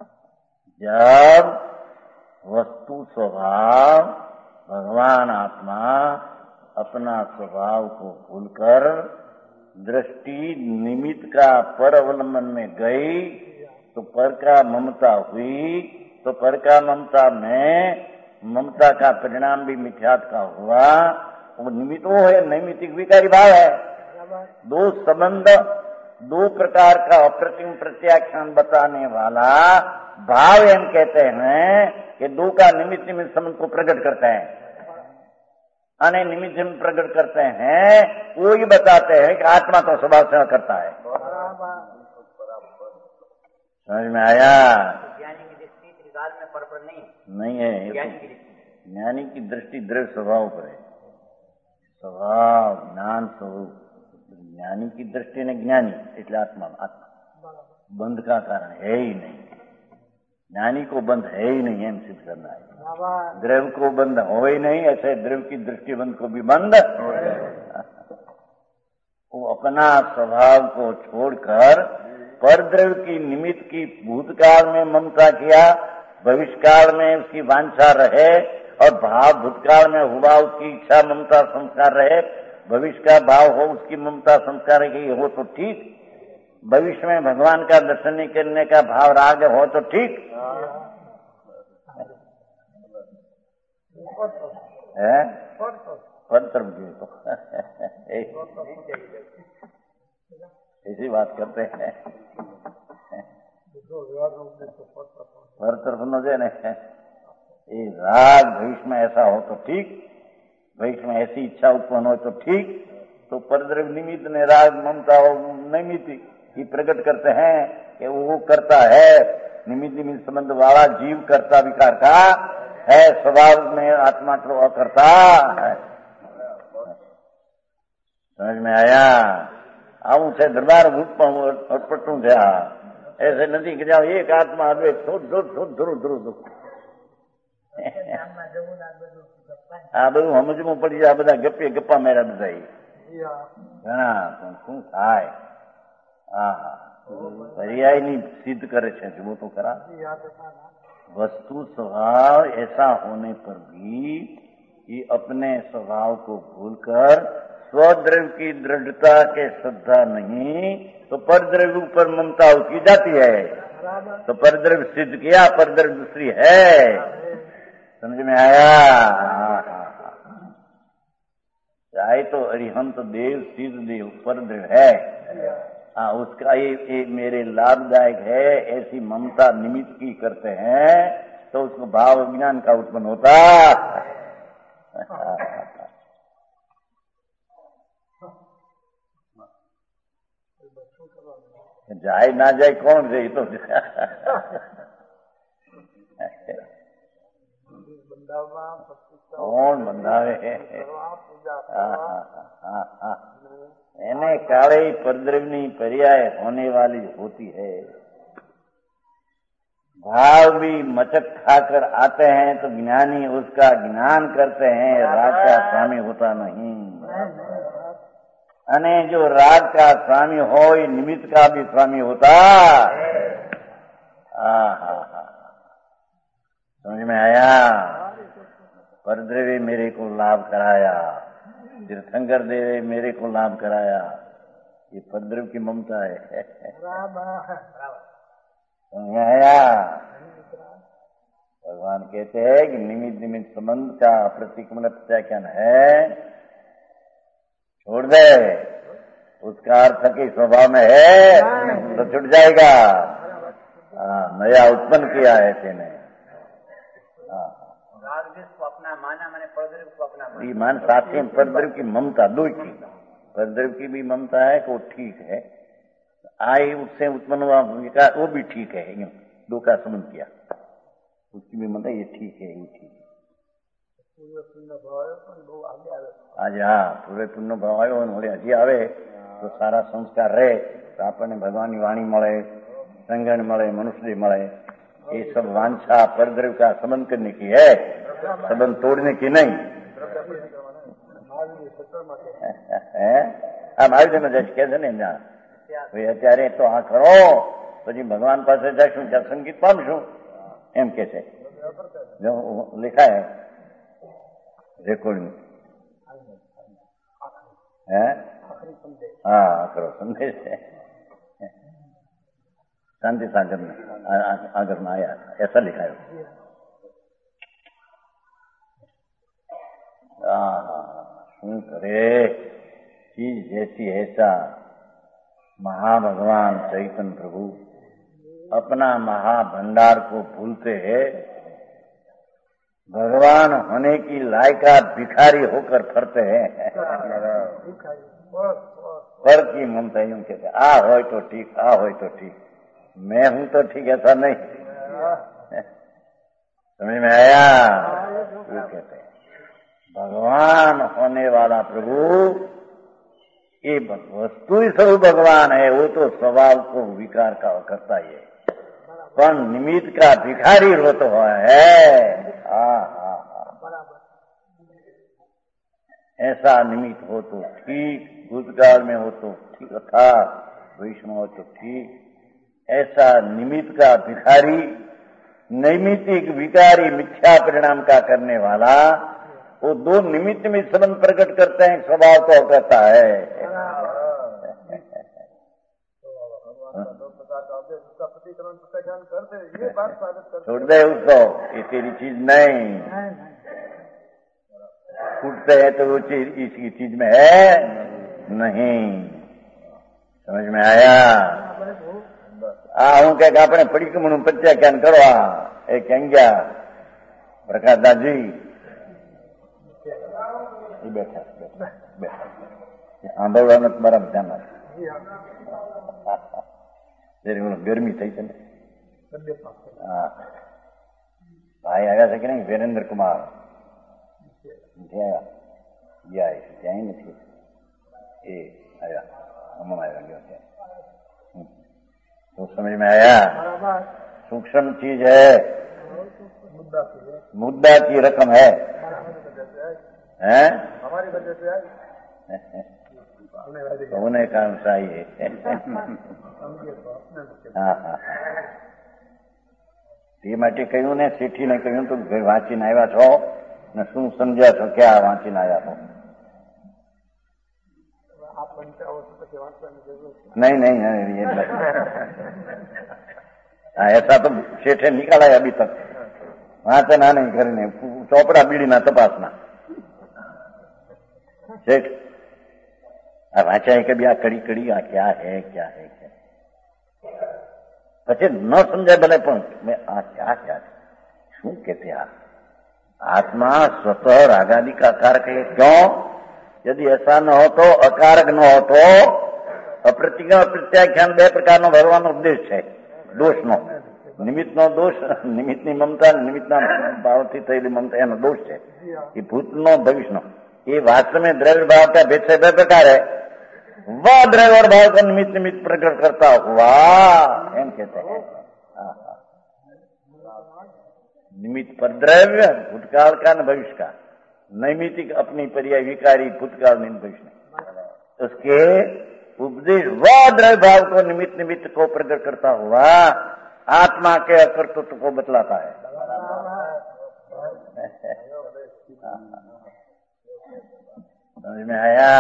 जब वस्तु स्वभाव भगवान आत्मा अपना स्वभाव को भूलकर दृष्टि निमित्त का पर अवलंबन में गई तो पर का ममता हुई, तो पर का ममता में ममता का परिणाम भी मिथ्यात्व का हुआ। वो निमित्त वो है, नैमित्तिक विकारी भाव है। दो संबंध, दो प्रकार का अप्रतिम प्रत्याख्यान बताने वाला भाव हम कहते हैं कि दो का निमित्त निमित्त संबंध को प्रकट करते हैं, अने निमित्त में प्रकट करते हैं। वो ही बताते हैं कि आत्मा तो स्वभाव से करता है। समझ में आया? ज्ञानी की दृष्टि त्रिकाल में पर पर नहीं नहीं है। ज्ञानी की दृष्टि ज्ञानी की दृष्टि द्रव्य स्वभाव पर है। स्वभाव ज्ञान स्वरूप ज्ञानी की दृष्टि ने ज्ञानी એટલે आत्मा आत्मा बंध का कारण है ही नहीं। ज्ञानी को बंध है ही नहीं, एम सिद्ध करना है। द्रव्य को बंध हो ही नहीं, ऐसे द्रव्य की दृष्टि बंध को भी बंध। वो अपना स्वभाव को छोड़कर पर द्रव्य की निमित्त की भूतकाल में ममता किया, भविष्यकाल में उसकी वांछा रहे, और भाव भूतकाल में हुआ उसकी इच्छा ममता संस्कार रहे, भविष्य का भाव हो उसकी ममता संस्कार की हो तो ठीक, भविष्य में भगवान का दर्शन नहीं करने का भाव राग हो तो ठीक है। ऐसी बात करते हैं हर तरफ न जाने ये राग भविष्य में ऐसा हो तो ठीक, भविष्य में ऐसी इच्छा उत्पन्न हो तो ठीक। तो परद्रव्य निमित्त ने राग ममता हो निमित्त ही प्रकट करते हैं कि वो करता है, निमित्त निमित्त संबंध वाला जीव करता विकार का है, स्वभाव में आत्मा को अकर्ता है। समझ में आया? आવું છે દરબાર ભૂતમાં હું અટપટું છે। આ ऐसे નથી કે જાઓ એક આત્મા અદ્વૈત શુદ્ધ શુદ્ધ શુદ્ધ ધ્રુવ ધ્રુવ ધ્રુવ આ બધું સમજવું પડી જાય। આ બધા ગપ્પે ગપ્પા માર્યા બધા ઘણા શું થાય? હા पर्यायनी सिद्ध करे छे वो तो करा। वस्तु स्वभाव ऐसा होने पर भी कि अपने स्वभाव को भूलकर स्वद्रव्य की दृढ़ता के श्रद्धा नहीं तो परद्रव्य ऊपर ममता की जाती है। तो परद्रव्य सिद्ध किया, परद्रव्य दूसरी है। समझ में आया? चाहे तो अरिहंत देव सिद्ध देव परद्रव्य है, हाँ उसका ये, ये मेरे लाभदायक है ऐसी ममता निमित्त की करते हैं तो उसको भाव विज्ञान का उत्पन्न होता। जाए ना जाए कौन जाए तो कौन बंधावे? एने काले परद्रव्यनी पर्याय होने वाली होती है। भाव भी मचक खाकर आते हैं तो ज्ञानी उसका ज्ञान करते हैं, राग का स्वामी होता नहीं। अने जो राग का स्वामी हो निमित्त का भी स्वामी होता। समझ में आया? परद्रव्य मेरे को लाभ कराया, तीर्थंकर देवे मेरे को लाभ कराया, ये परद्रव्य की ममता है। समझ में आया? भगवान कहते हैं कि निमित्त निमित्त संबंध का प्रतिक्रमण प्रत्याख्यान है, छोड़ दे। उसका अर्थ कि स्वभाव में है तो छूट जाएगा। हाँ नया उत्पन्न किया है तेने। अपना माना मैंने परद्रव्य को अपना ये मान साथी परद्रव्य की ममता दो की, परद्रव्य की भी ममता है कि वो ठीक है, आई उससे उत्पन्न हुआ वो भी ठीक है, दो का संबंध किया उसकी भी ममता ये ठीक है, ये ठीक है। आज हाँ पूरे पुण्य भाव आयो ने हजी आवे तो सारा संस्कार रहे तो आपने भगवान की वाणी मळे, संगण मळे, मनुष्य मळे। ये सब वांछा परद्रव्य का संबंध करने की है, संबंध तोड़ने की नहीं। આ મારી તમે જશ કે છે ને એમના ભાઈ અત્યારે તો આ ખરો પછી ભગવાન પાસે જશું ત્યાં સંગીત પામશું એમ કે છે જો लिखा है રેકોર્ડિંગ है हाँ करो संदेश है शांति सागर में आगर में आया ऐसा लिखा है શું કરે चीज जैसी ऐसा महाभगवान चैतन्य प्रभु अपना महाभंडार को भूलते हैं, भगवान होने की लायकात भिखारी होकर फरते हैं। पर की ममता यूं कहते आ हो तो ठीक, आ हो तो ठीक, मैं हूं तो ठीक, ऐसा नहीं। समझ में आया? वो कहते हैं भगवान होने वाला प्रभु ये वस्तु ही स्वरूप भगवान है, वो तो स्वभाव को विकार का करता ही है, पर निमित्त का भिखारी वो तो है। हाँ हाँ हाँ ऐसा निमित्त हो तो ठीक, भूतकाल में हो तो ठीक था, भविष्य में हो तो ठीक। ऐसा निमित्त का भिखारी, नैमित्तिक विकारी मिथ्या परिणाम का करने वाला, वो दो निमित्त में संबंध प्रकट करते हैं, स्वभाव तो कहता है। छोड़ दे उसको, ये तेरी चीज नहीं। छूटते है तो वो चीज इसकी चीज में है नहीं। समझ में आया? आ हूं क्या अपने पड़ी के मनु पच्चा क्या करो ए क्या प्रकाश दादी बैठा बैठा बैठा આંબળવાના તમારા મજામાં ગરમી થઈ છે ને? ભાઈ આવ્યા છે કે નહીં? વીરેન્દ્ર કુમાર ત્યાં નથી એ આવ્યા, હમણાં આવ્યા ગયો છે। तो समझ में आया? सूक्ष्म चीज है, मुद्दा की रकम है, हैं? हमारी वजह से आई उन्हें काम चाहिए। हाँ हाँ તે માટે કહ્યું ને, શેઠીને કહ્યું તો વાંચીને આવ્યા છો ને શું સમજ્યા છો, ક્યાં વાંચીને આવ્યા છો? नहीं नहीं नहीं ऐसा तो सेठे निकाला है अभी तक, वहां से ना नहीं करने चौपड़ा बीड़ी ना तपासना सेठ वाचा है कभी आ कड़ी कड़ी आ क्या है क्या है क्या पचे न समझाए भले पण मैं आ क्या क्या शू कहते आ आत्मा स्वतः रागादि का कारक है। क्यों? यदि ऐसा न हो तो, अकारक न हो तो अप्रतिज्ञा प्रत्याख्यान बे प्रकार नो भरવાનો ઉદ્દેશ છે। દોષનો, નિમિત્તનો દોષ, નિમિત્તની મમતા, નિમિત્તના ભાવથી થયેલી મમતા એનો દોષ છે। એ ભૂતનો ભવિષ્યનો ये वास्तव में द्रव्य भाव का भेद से बे प्रकार है। वह द्रव्य और भाव का निमित्त निमित्त प्रकट करता हुआ एम कहते हैं। निमित्त पर द्रव्य भूतकाल का न भविष्य का, नैमित्तिक अपनी पर्याय विकारी भूतकाल में भविष्य, उसके उपदेश वह द्रव्य भाव को निमित्त निमित्त को प्रकट करता हुआ आत्मा के अकर्तृत्व को बतलाता है। समझ में आया?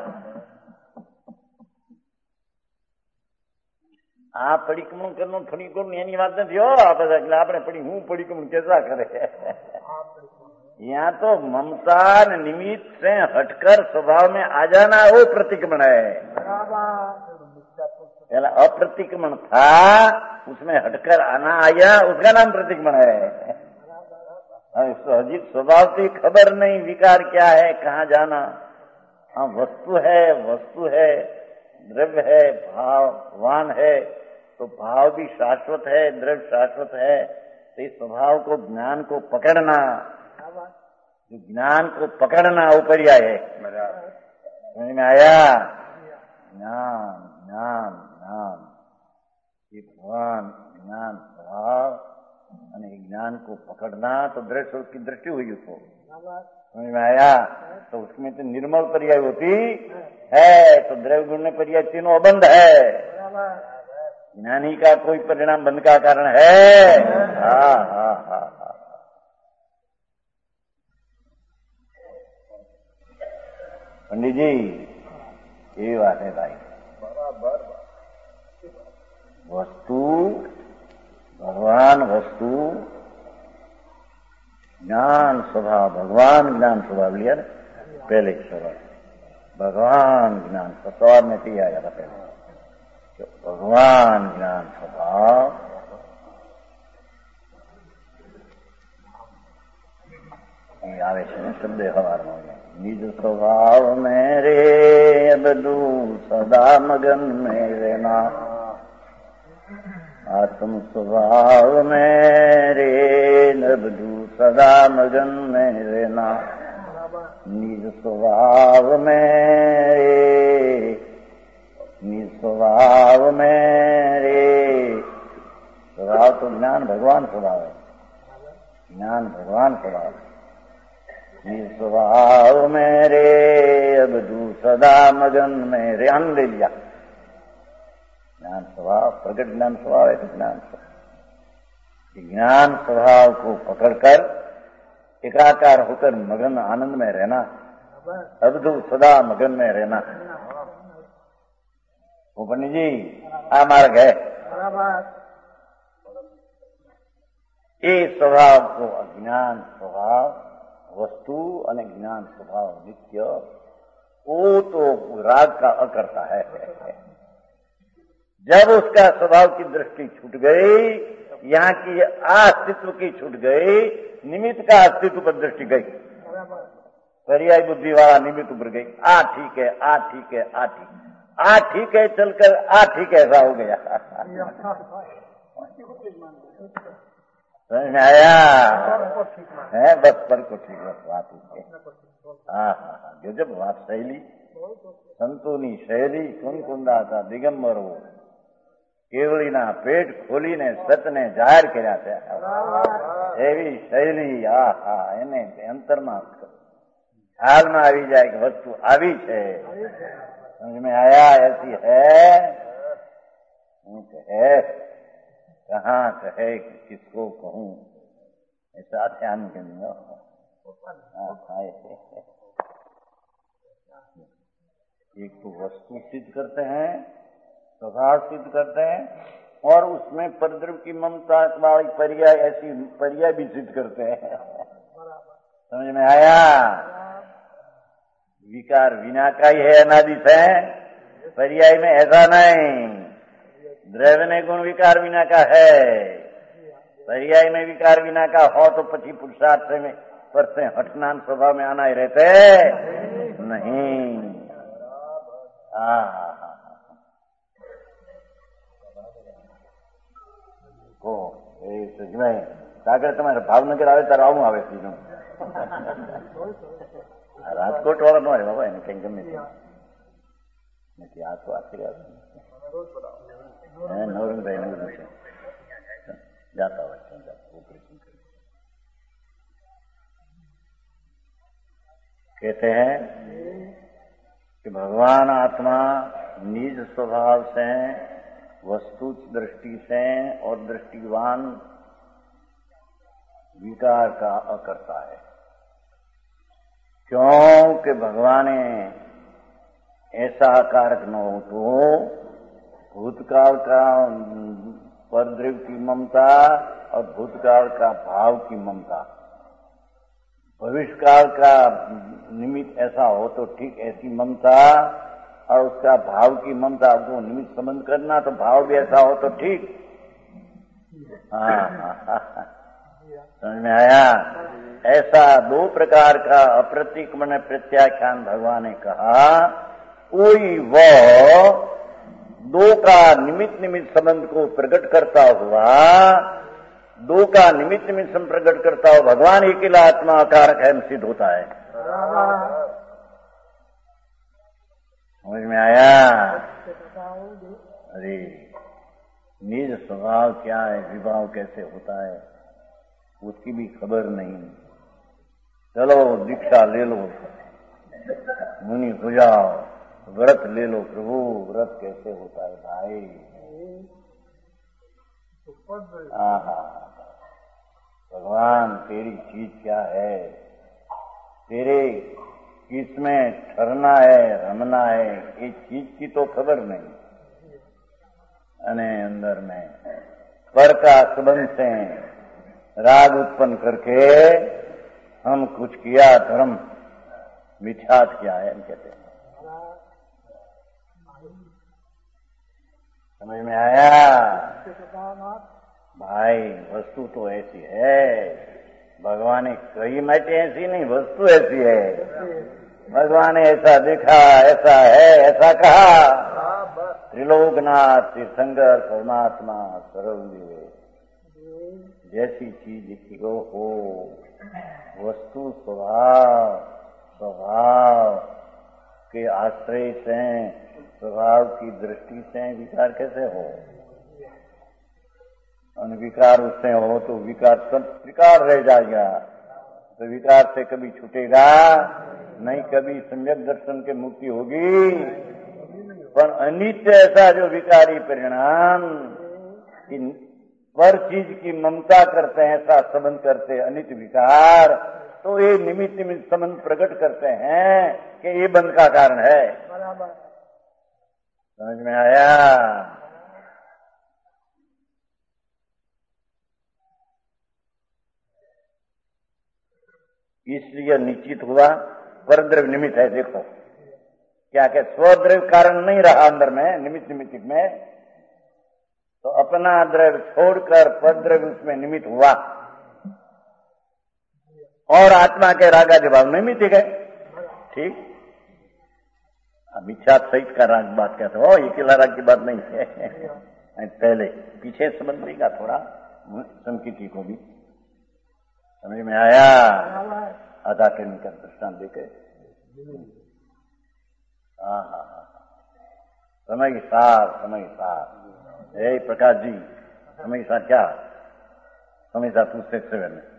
આ પડીકમણું કરનું ફડીકમણું એની વાત નથી હો, એટલે આપણે પડી હું પડીકમણું કેસા કરે। यहाँ तो ममता निमित्त से हटकर स्वभाव में आ जाना वो प्रतिक्रमण है। पहला अप्रतिक्रमण था, उसमें हटकर आना आया, उसका नाम प्रतिक्रमण है। अजीब स्वभाव की खबर नहीं, विकार क्या है, कहाँ जाना। हाँ वस्तु है, वस्तु है, द्रव्य है, भाववान है, तो भाव भी शाश्वत है, द्रव्य शाश्वत है। तो इस स्वभाव को, ज्ञान को पकड़ना, ज्ञान को पकड़ना उपरिया है। समझ में आया? ज्ञान ज्ञान ज्ञान ये भगवान ज्ञान भाव અને ज्ञान को पकड़ना तो दृढ़ स्वरूप की दृष्टि हुई उसको। समझ में आया? तो उसमें तो निर्मल पर्याय होती है, तो द्रव्य गुण में पर्याय तीनों अबंध है। ज्ञानी का कोई परिणाम बंध का कारण है? हाँ हाँ पंडित जी ये बात है भाई, वस्तु भगवान, वस्तु ज्ञान स्वभाव, भगवान ज्ञान स्वभाव लिया ना पहले स्वभाव, भगवान ज्ञान स्वभाव में किया जाता पहले, तो भगवान ज्ञान स्वभाव ये आवे है शब्द हमारे में, निज स्वभाव मेरे बदू सदा मगन मेरे ना, आत्म स्वभाव मेरे नबदू सदा मगन मेरे ना, निज स्वभाव मेरे, निज स्वभाव मेरे, स्वभाव तो ज्ञान भगवान स्वभाव है, ज्ञान भगवान स्वभाव है, निज स्वभाव मेरे अबदू सदा मगन मेरे, अन्न ले लिया, ज्ञान स्वभाव प्रकट ज्ञान स्वभाव है, ज्ञान स्वभाव, ज्ञान स्वभाव को पकड़कर एकाकार होकर मगन आनंद में रहना, अबदू सदा मगन में रहना, वो पंडित जी आ मार्ग है। ये स्वभाव को अज्ञान स्वभाव, वस्तु और ज्ञान स्वभाव नित्य, वो तो राग का अकर्ता है। जब उसका स्वभाव की दृष्टि छूट गई, यहाँ की अस्तित्व की छूट गई, निमित्त का अस्तित्व पर दृष्टि गई, पर्याय बुद्धि वाला निमित्त उभर गई, आ ठीक है, आ ठीक है, आ ठीक आ ठीक है, चलकर आ ठीक ऐसा हो गया। समझ में आया है? बस पर को ठीक, बस बात है। हाँ हाँ हाँ, गजब बात, शैली संतोनी शैली कुन कुंदाता दिगंबर हो, કેવળીના પેટ ખોલીને સતને જાહેર કર્યા છે, એવી શૈલી આ હા એને અંતરમાં ખ્યાલમાં આવી જાય કે વસ્તુ આવી છે, સમજ में आया? ऐसी है है कहाँ कहे किसको कहूँ, ऐसा ध्यान करना। एक तो वस्तु सिद्ध करते हैं, स्वभाव सिद्ध करते हैं, और उसमें परद्रव्य की ममता वाली पर्याय, ऐसी पर्याय भी सिद्ध करते हैं। समझ में आया? विकार विना का ही है, अनादि से, पर्याय में ऐसा नहीं। द्रव्य ने गुण विकार विना का है, पर्याय में विकार विना का हो तो पची पुरुषार्थ में पर से हटनान स्वभाव में आना ही रहते नहीं। हाँ ઓ એ સજવાય સાગર તમારે ભાવનગર આવે ત્યારે આવું આવે સીધું, રાજકોટ વાળા નો આવે બાબા, એને કઈ ગમે નથી, આ તો આશીર્વાદ નવરંગભાઈ ને બધું છે, જાતા હોય ઓપરેશન કરી। कहते हैं कि भगवान आत्मा निज स्वभाव से, वस्तु दृष्टि से और दृष्टिवान विकार का अकर्ता है, क्योंकि भगवान ऐसा कारक न हो तो भूतकाल का परद्रव्य की ममता और भूतकाल का भाव की ममता, भविष्यकाल का निमित्त ऐसा हो तो ठीक ऐसी ममता, और उसका भाव की ममता को निमित्त संबंध करना, तो भाव भी ऐसा हो तो ठीक। हाँ समझ में आया? ऐसा दो प्रकार का अप्रतीक मन प्रत्याख्यान भगवान ने कहा, कोई वह दो का निमित्त निमित्त संबंध को प्रकट करता हुआ, दो का निमित्त निमित्त संबंध प्रकट करता हुआ भगवान अकेला आत्मा कारक है सिद्ध होता है। समझ में आया? अरे निज स्वभाव क्या है, विभाव कैसे होता है, उसकी भी खबर नहीं। चलो दीक्षा ले लो, मुनि हो जाओ, व्रत ले लो, प्रभु व्रत कैसे होता है भाई। आहा, भगवान तेरी चीज क्या है, तेरे किसमें ठहरना है, रमना है, ये चीज की तो खबर नहीं। अने अंदर में पर का संबंध से राग उत्पन्न करके हम कुछ किया, धर्म मिथ्यात किया है, कहते हैं। समझ में आया भाई? वस्तु तो ऐसी है, भगवान ने कही माटे ऐसी नहीं, वस्तु ऐसी है। भगवान ने ऐसा देखा, ऐसा है, ऐसा कहा। त्रिलोकनाथ तीर्थंकर परमात्मा सर्वदेव, जैसी चीज जो हो, वस्तु स्वभाव स्वभाव के आश्रय से, स्वभाव की दृष्टि से विकार कैसे हो? और विकार उससे हो तो विकार सब विकार रह जाएगा, तो विकार से कभी छूटेगा नहीं, कभी सम्यक दर्शन के मुक्ति होगी। पर अनित्य ऐसा जो विकारी परिणाम, पर चीज की ममता करते हैं, ऐसा संबंध करते हैं अनित्य विकार, तो ये निमित्त निमित्त संबंध प्रकट करते हैं कि ये बंध का कारण है। समझ में आया? इसलिए निश्चित हुआ परद्रव्य निमित्त है। देखो क्या क्या स्वद्रव्य कारण नहीं रहा अंदर में, निमित्त निमित्त में, तो अपना द्रव्य छोड़कर परद्रव्य उसमें निमित्त हुआ, और आत्मा के रागा जवाब निमित्त गए। ठीक, अब इच्छा सहित का राग बात कहते हो, अकेला राग की बात नहीं है। पहले पीछे समझ लेगा थोड़ा संकीर्ति को भी। समझ में आया? आधा करने का दृष्टांत देखे। हाँ हाँ हाँ, समय के साथ समय के साथ। ए प्रकाश जी, समय के साथ क्या? समय के साथ पूछते सेवन में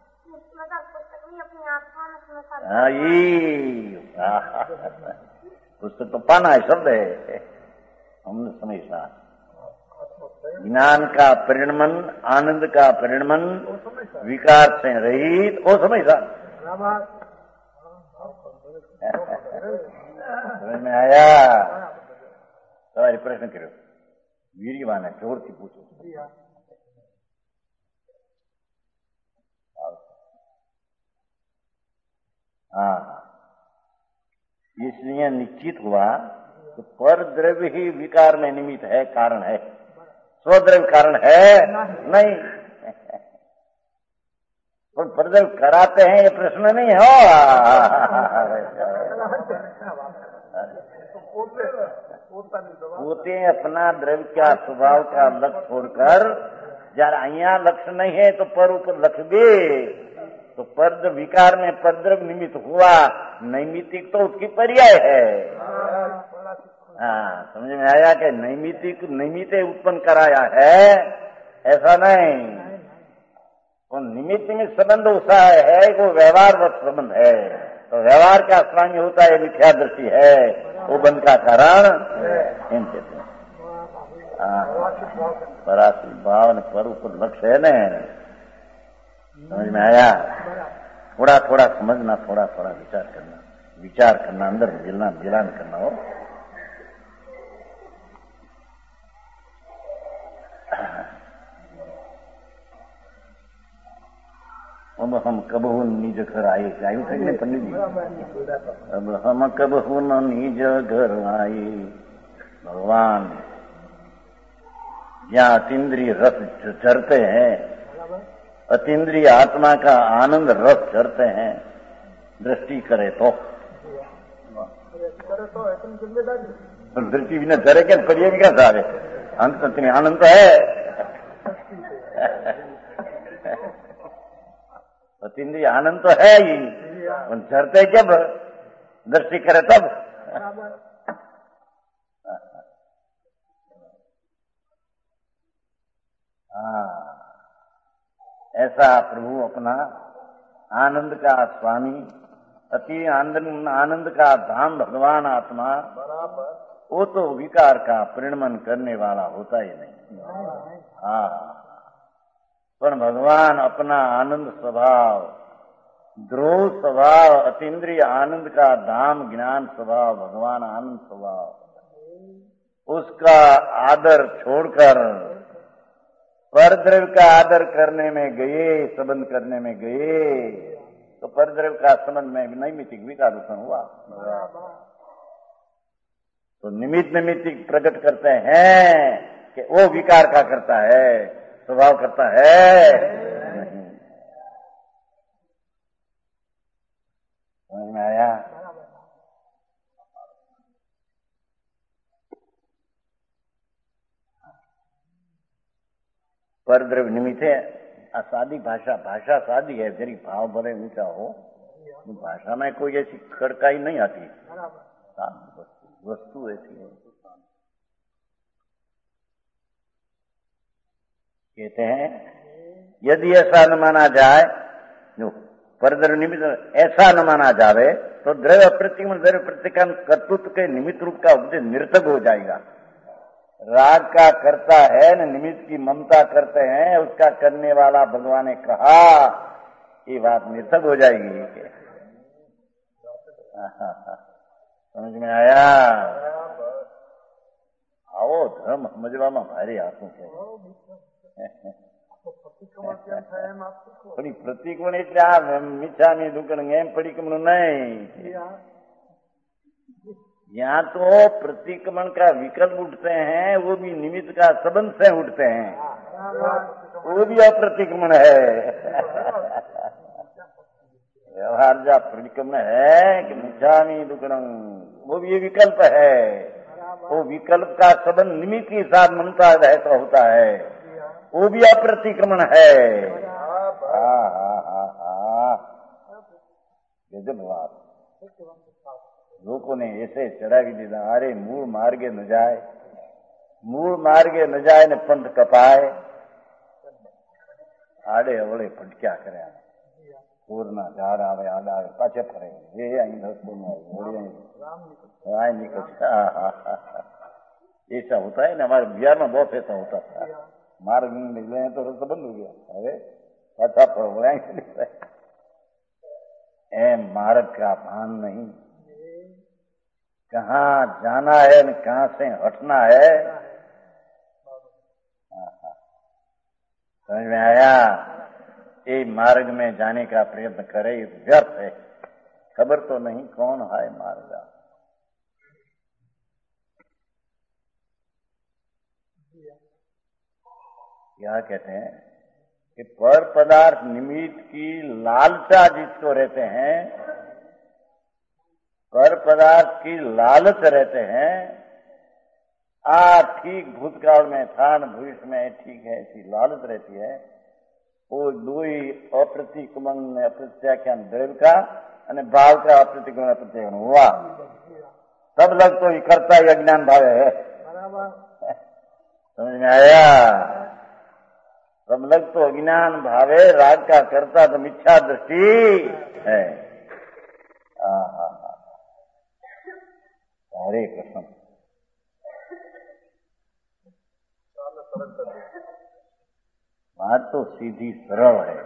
हाँ, ये पुस्तक तो पाना है, शब्द है। हमने समय के साथ ज्ञान का परिणमन, आनंद का परिणमन, विकार से रहित, वो समय था। समझ में आया? सवारी प्रश्न करो, वीरवान है, जोर की पूछो। हाँ, इसलिए निश्चित हुआ तो पर द्रव्य ही विकार में निमित्त है, कारण है। स्वद्रव्य कारण है नहीं। और परद्रव्य कराते हैं ये प्रश्न नहीं है। पोते अपना द्रव्य का स्वभाव का लक्ष्य छोड़कर, जरा अहिया लक्ष्य नहीं है तो पर ऊपर लक्ष्य भी, तो पर विकार में परद्रव्य निमित्त हुआ, नैमित्तिक तो उसकी पर्याय है। हाँ, समझ में आया कि नैमित्तिक निमित्त उत्पन्न कराया है, ऐसा नहीं। वो निमित्त में संबंध उसका है, वो व्यवहारवत संबंध है, तो व्यवहार का स्वामी होता है, मिथ्या दृष्टि है, वो बंध का कारण इन कहते हैं। पराश्रित भाव ने पर ऊपर लक्ष्य है न। समझ में आया? थोड़ा थोड़ा समझना, थोड़ा थोड़ा विचार करना, विचार करना, अंदर गिलना गिलान करना हो। अब हम कबहू निज घर आए, आयु थे नहीं पंडित जी? अब हम कबहू न निज घर आए, भगवान जहाँ अतीन्द्रिय रस चरते हैं, अतीन्द्रिय आत्मा का आनंद रस चरते हैं, दृष्टि करे तो दृष्टि बिना चरे क्या परिये भी क्या सारे अंत सत्य आनंद तो है। अतीन्द्रिय आनंद तो है ही, चरते जब दृष्टि करे तब। हाँ, ऐसा प्रभु अपना आनंद का स्वामी, अति आनंद आनंद का धाम भगवान आत्मा, वो तो विकार का परिणमन करने वाला होता ही नहीं। हाँ, पर भगवान अपना आनंद स्वभाव ध्रुव स्वभाव अतीन्द्रिय आनंद का धाम ज्ञान स्वभाव भगवान आनंद स्वभाव, उसका आदर छोड़कर परद्रव्य का आदर करने में गए, संबंध करने में गए, तो परद्रव्य का संबंध में नैमित्तिक विकार उत्पन्न हुआ। तो निमित्त निमित्तिक प्रकट करते हैं कि वो विकार का करता है, स्वभाव करता है नहीं। समझ में आया? परद्रव्य निमित्त है। सादी भाषा, भाषा सादी है, जरी भाव भले ऊंचा हो, भाषा में कोई ऐसी कड़काई नहीं आती, वस्तु वस्तु ऐसी है। कहते हैं यदि ऐसा न माना जाए, जो परद्रव्य निमित्त ऐसा न माना जावे, तो द्रव्य प्रतिक्रमण द्रव्य प्रतिक्रमण कर्तृत्व के निमित्त रूप का उपदेश निरर्थक हो जाएगा। राग का करता है न निमित्त की ममता करते हैं, उसका करने वाला भगवान ने कहा, ये बात निरर्थक हो जाएगी। समझ में आया? आओ धर्म समझवा में भारी हाथों છે પણ પ્રતિક્રમણ એટલે આ મીઠાની દુકાન એમ પરિક્રમણ નહીં। यहाँ तो प्रतिक्रमण का विकल्प उठते हैं, वो भी निमित्त का संबंध से उठते हैं, वो भी अप्रतिक्रमण है। व्यवहार जा प्रतिक्रमण है कि मिच्छामि दुक्कडम, वो भी ये विकल्प है। वो विकल्प का संबंध निमित्त के साथ ममता रहता होता है, वो भी अप्रतिक्रमण है। हा हा हा हा गजब बात। लोगों ने ऐसे चढ़ावी दीधा, अरे मूल मार्गे न जाए, मूल मार्गे न जाए ने पंथ कपाए, आड़े अवड़े फटक्या करे, पूर्णा झाड़ आवे आड़ा आवे पाछे फरे, ये आई आए निकल। ऐसा होता है ना, हमारे बिहार में बहुत ऐसा होता था। मार्ग निकले हैं तो रस्ता बंद हो गया, अरे अच्छा पढ़ ए मार्ग का भान नहीं, कहाँ जाना है न कहाँ से हटना है। समझ में आया? ये मार्ग में जाने का प्रयत्न करे व्यर्थ है, खबर तो नहीं कौन है मार्ग। क्या कहते हैं कि पर पदार्थ निमित्त की लालसा जिसको रहते हैं, पर पदार्थ की लालच रहते हैं, आ ठीक भूतकाल में था न भविष्य में ठीक है, ऐसी लालच रहती है। वो दो ही अप्रतिक्रमण अप्रत्याख्यान द्रव्य का और भाव का अप्रतिक्रमण अप्रत्याख्यान हुआ, सब लग तो ही करता ही अज्ञान भाव है। समझ में आया? सब लग तो अज्ञान भावे, राग का करता तो मिथ्या दृष्टि है। हरे कृष्ण। बात तो सीधी सरल है।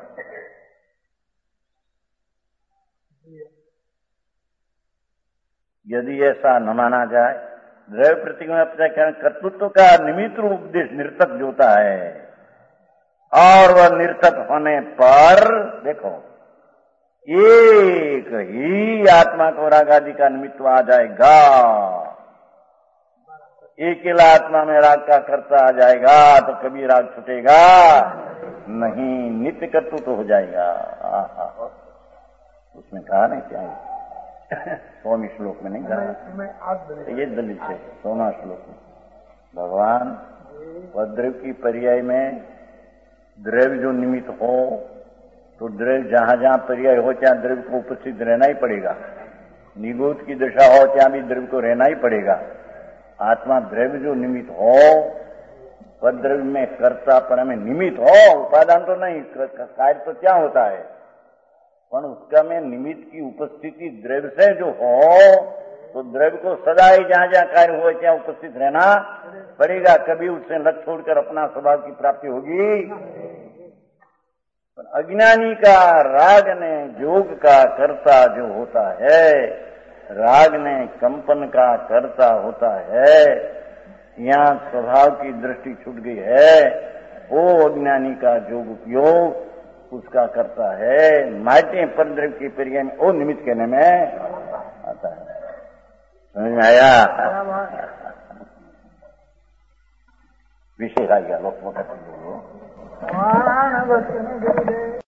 यदि ऐसा न माना जाए, द्रव्य प्रतिक्रमण कर्तृत्व का निमित्त रूप उपदेश निरर्थक होता है, और वह निरर्थक होने पर देखो एक ही आत्मा को राग आदि का निमित्त आ जाएगा। अकेला आत्मा में राग का कर्ता आ जाएगा तो कभी राग छूटेगा नहीं, नित्य कर्तृत्व तो हो जाएगा। उसमें कहा नहीं क्या सोमी श्लोक में नहीं कहा, ये दलित है सोना श्लोक में। भगवान द्रव्य की पर्याय में द्रव्य जो निमित्त हो, तो द्रव्य जहां जहां पर्याय हो ત્યાં द्रव्य को उपस्थित रहना ही पड़ेगा। निगूत की दशा हो ત્યાં भी द्रव्य को रहना ही पड़ेगा। आत्मा द्रव्य जो निमित्त हो, द्रव्य में कर्तापण में निमित्त हो, उपादान तो नहीं, कार्य तो क्या होता है, पर उसका में निमित्त की उपस्थिति द्रव्य से जो हो, तो द्रव्य को सदा ही जहां जहां कार्य हो ત્યાં उपस्थित रहना पड़ेगा। कभी उससे लग छोड़कर अपना स्वभाव की प्राप्ति होगी? अज्ञानी का राग ने जोग का कर्ता जो होता है, राग ने कंपन का कर्ता होता है, यहाँ स्वभाव की दृष्टि छूट गई है, वो अज्ञानी का जोग उपयोग उसका करता है। माटे परद्रव्य की पर्याय में वो निमित्त कहने में आता है। समझ में आया? विशेष आ गया लोग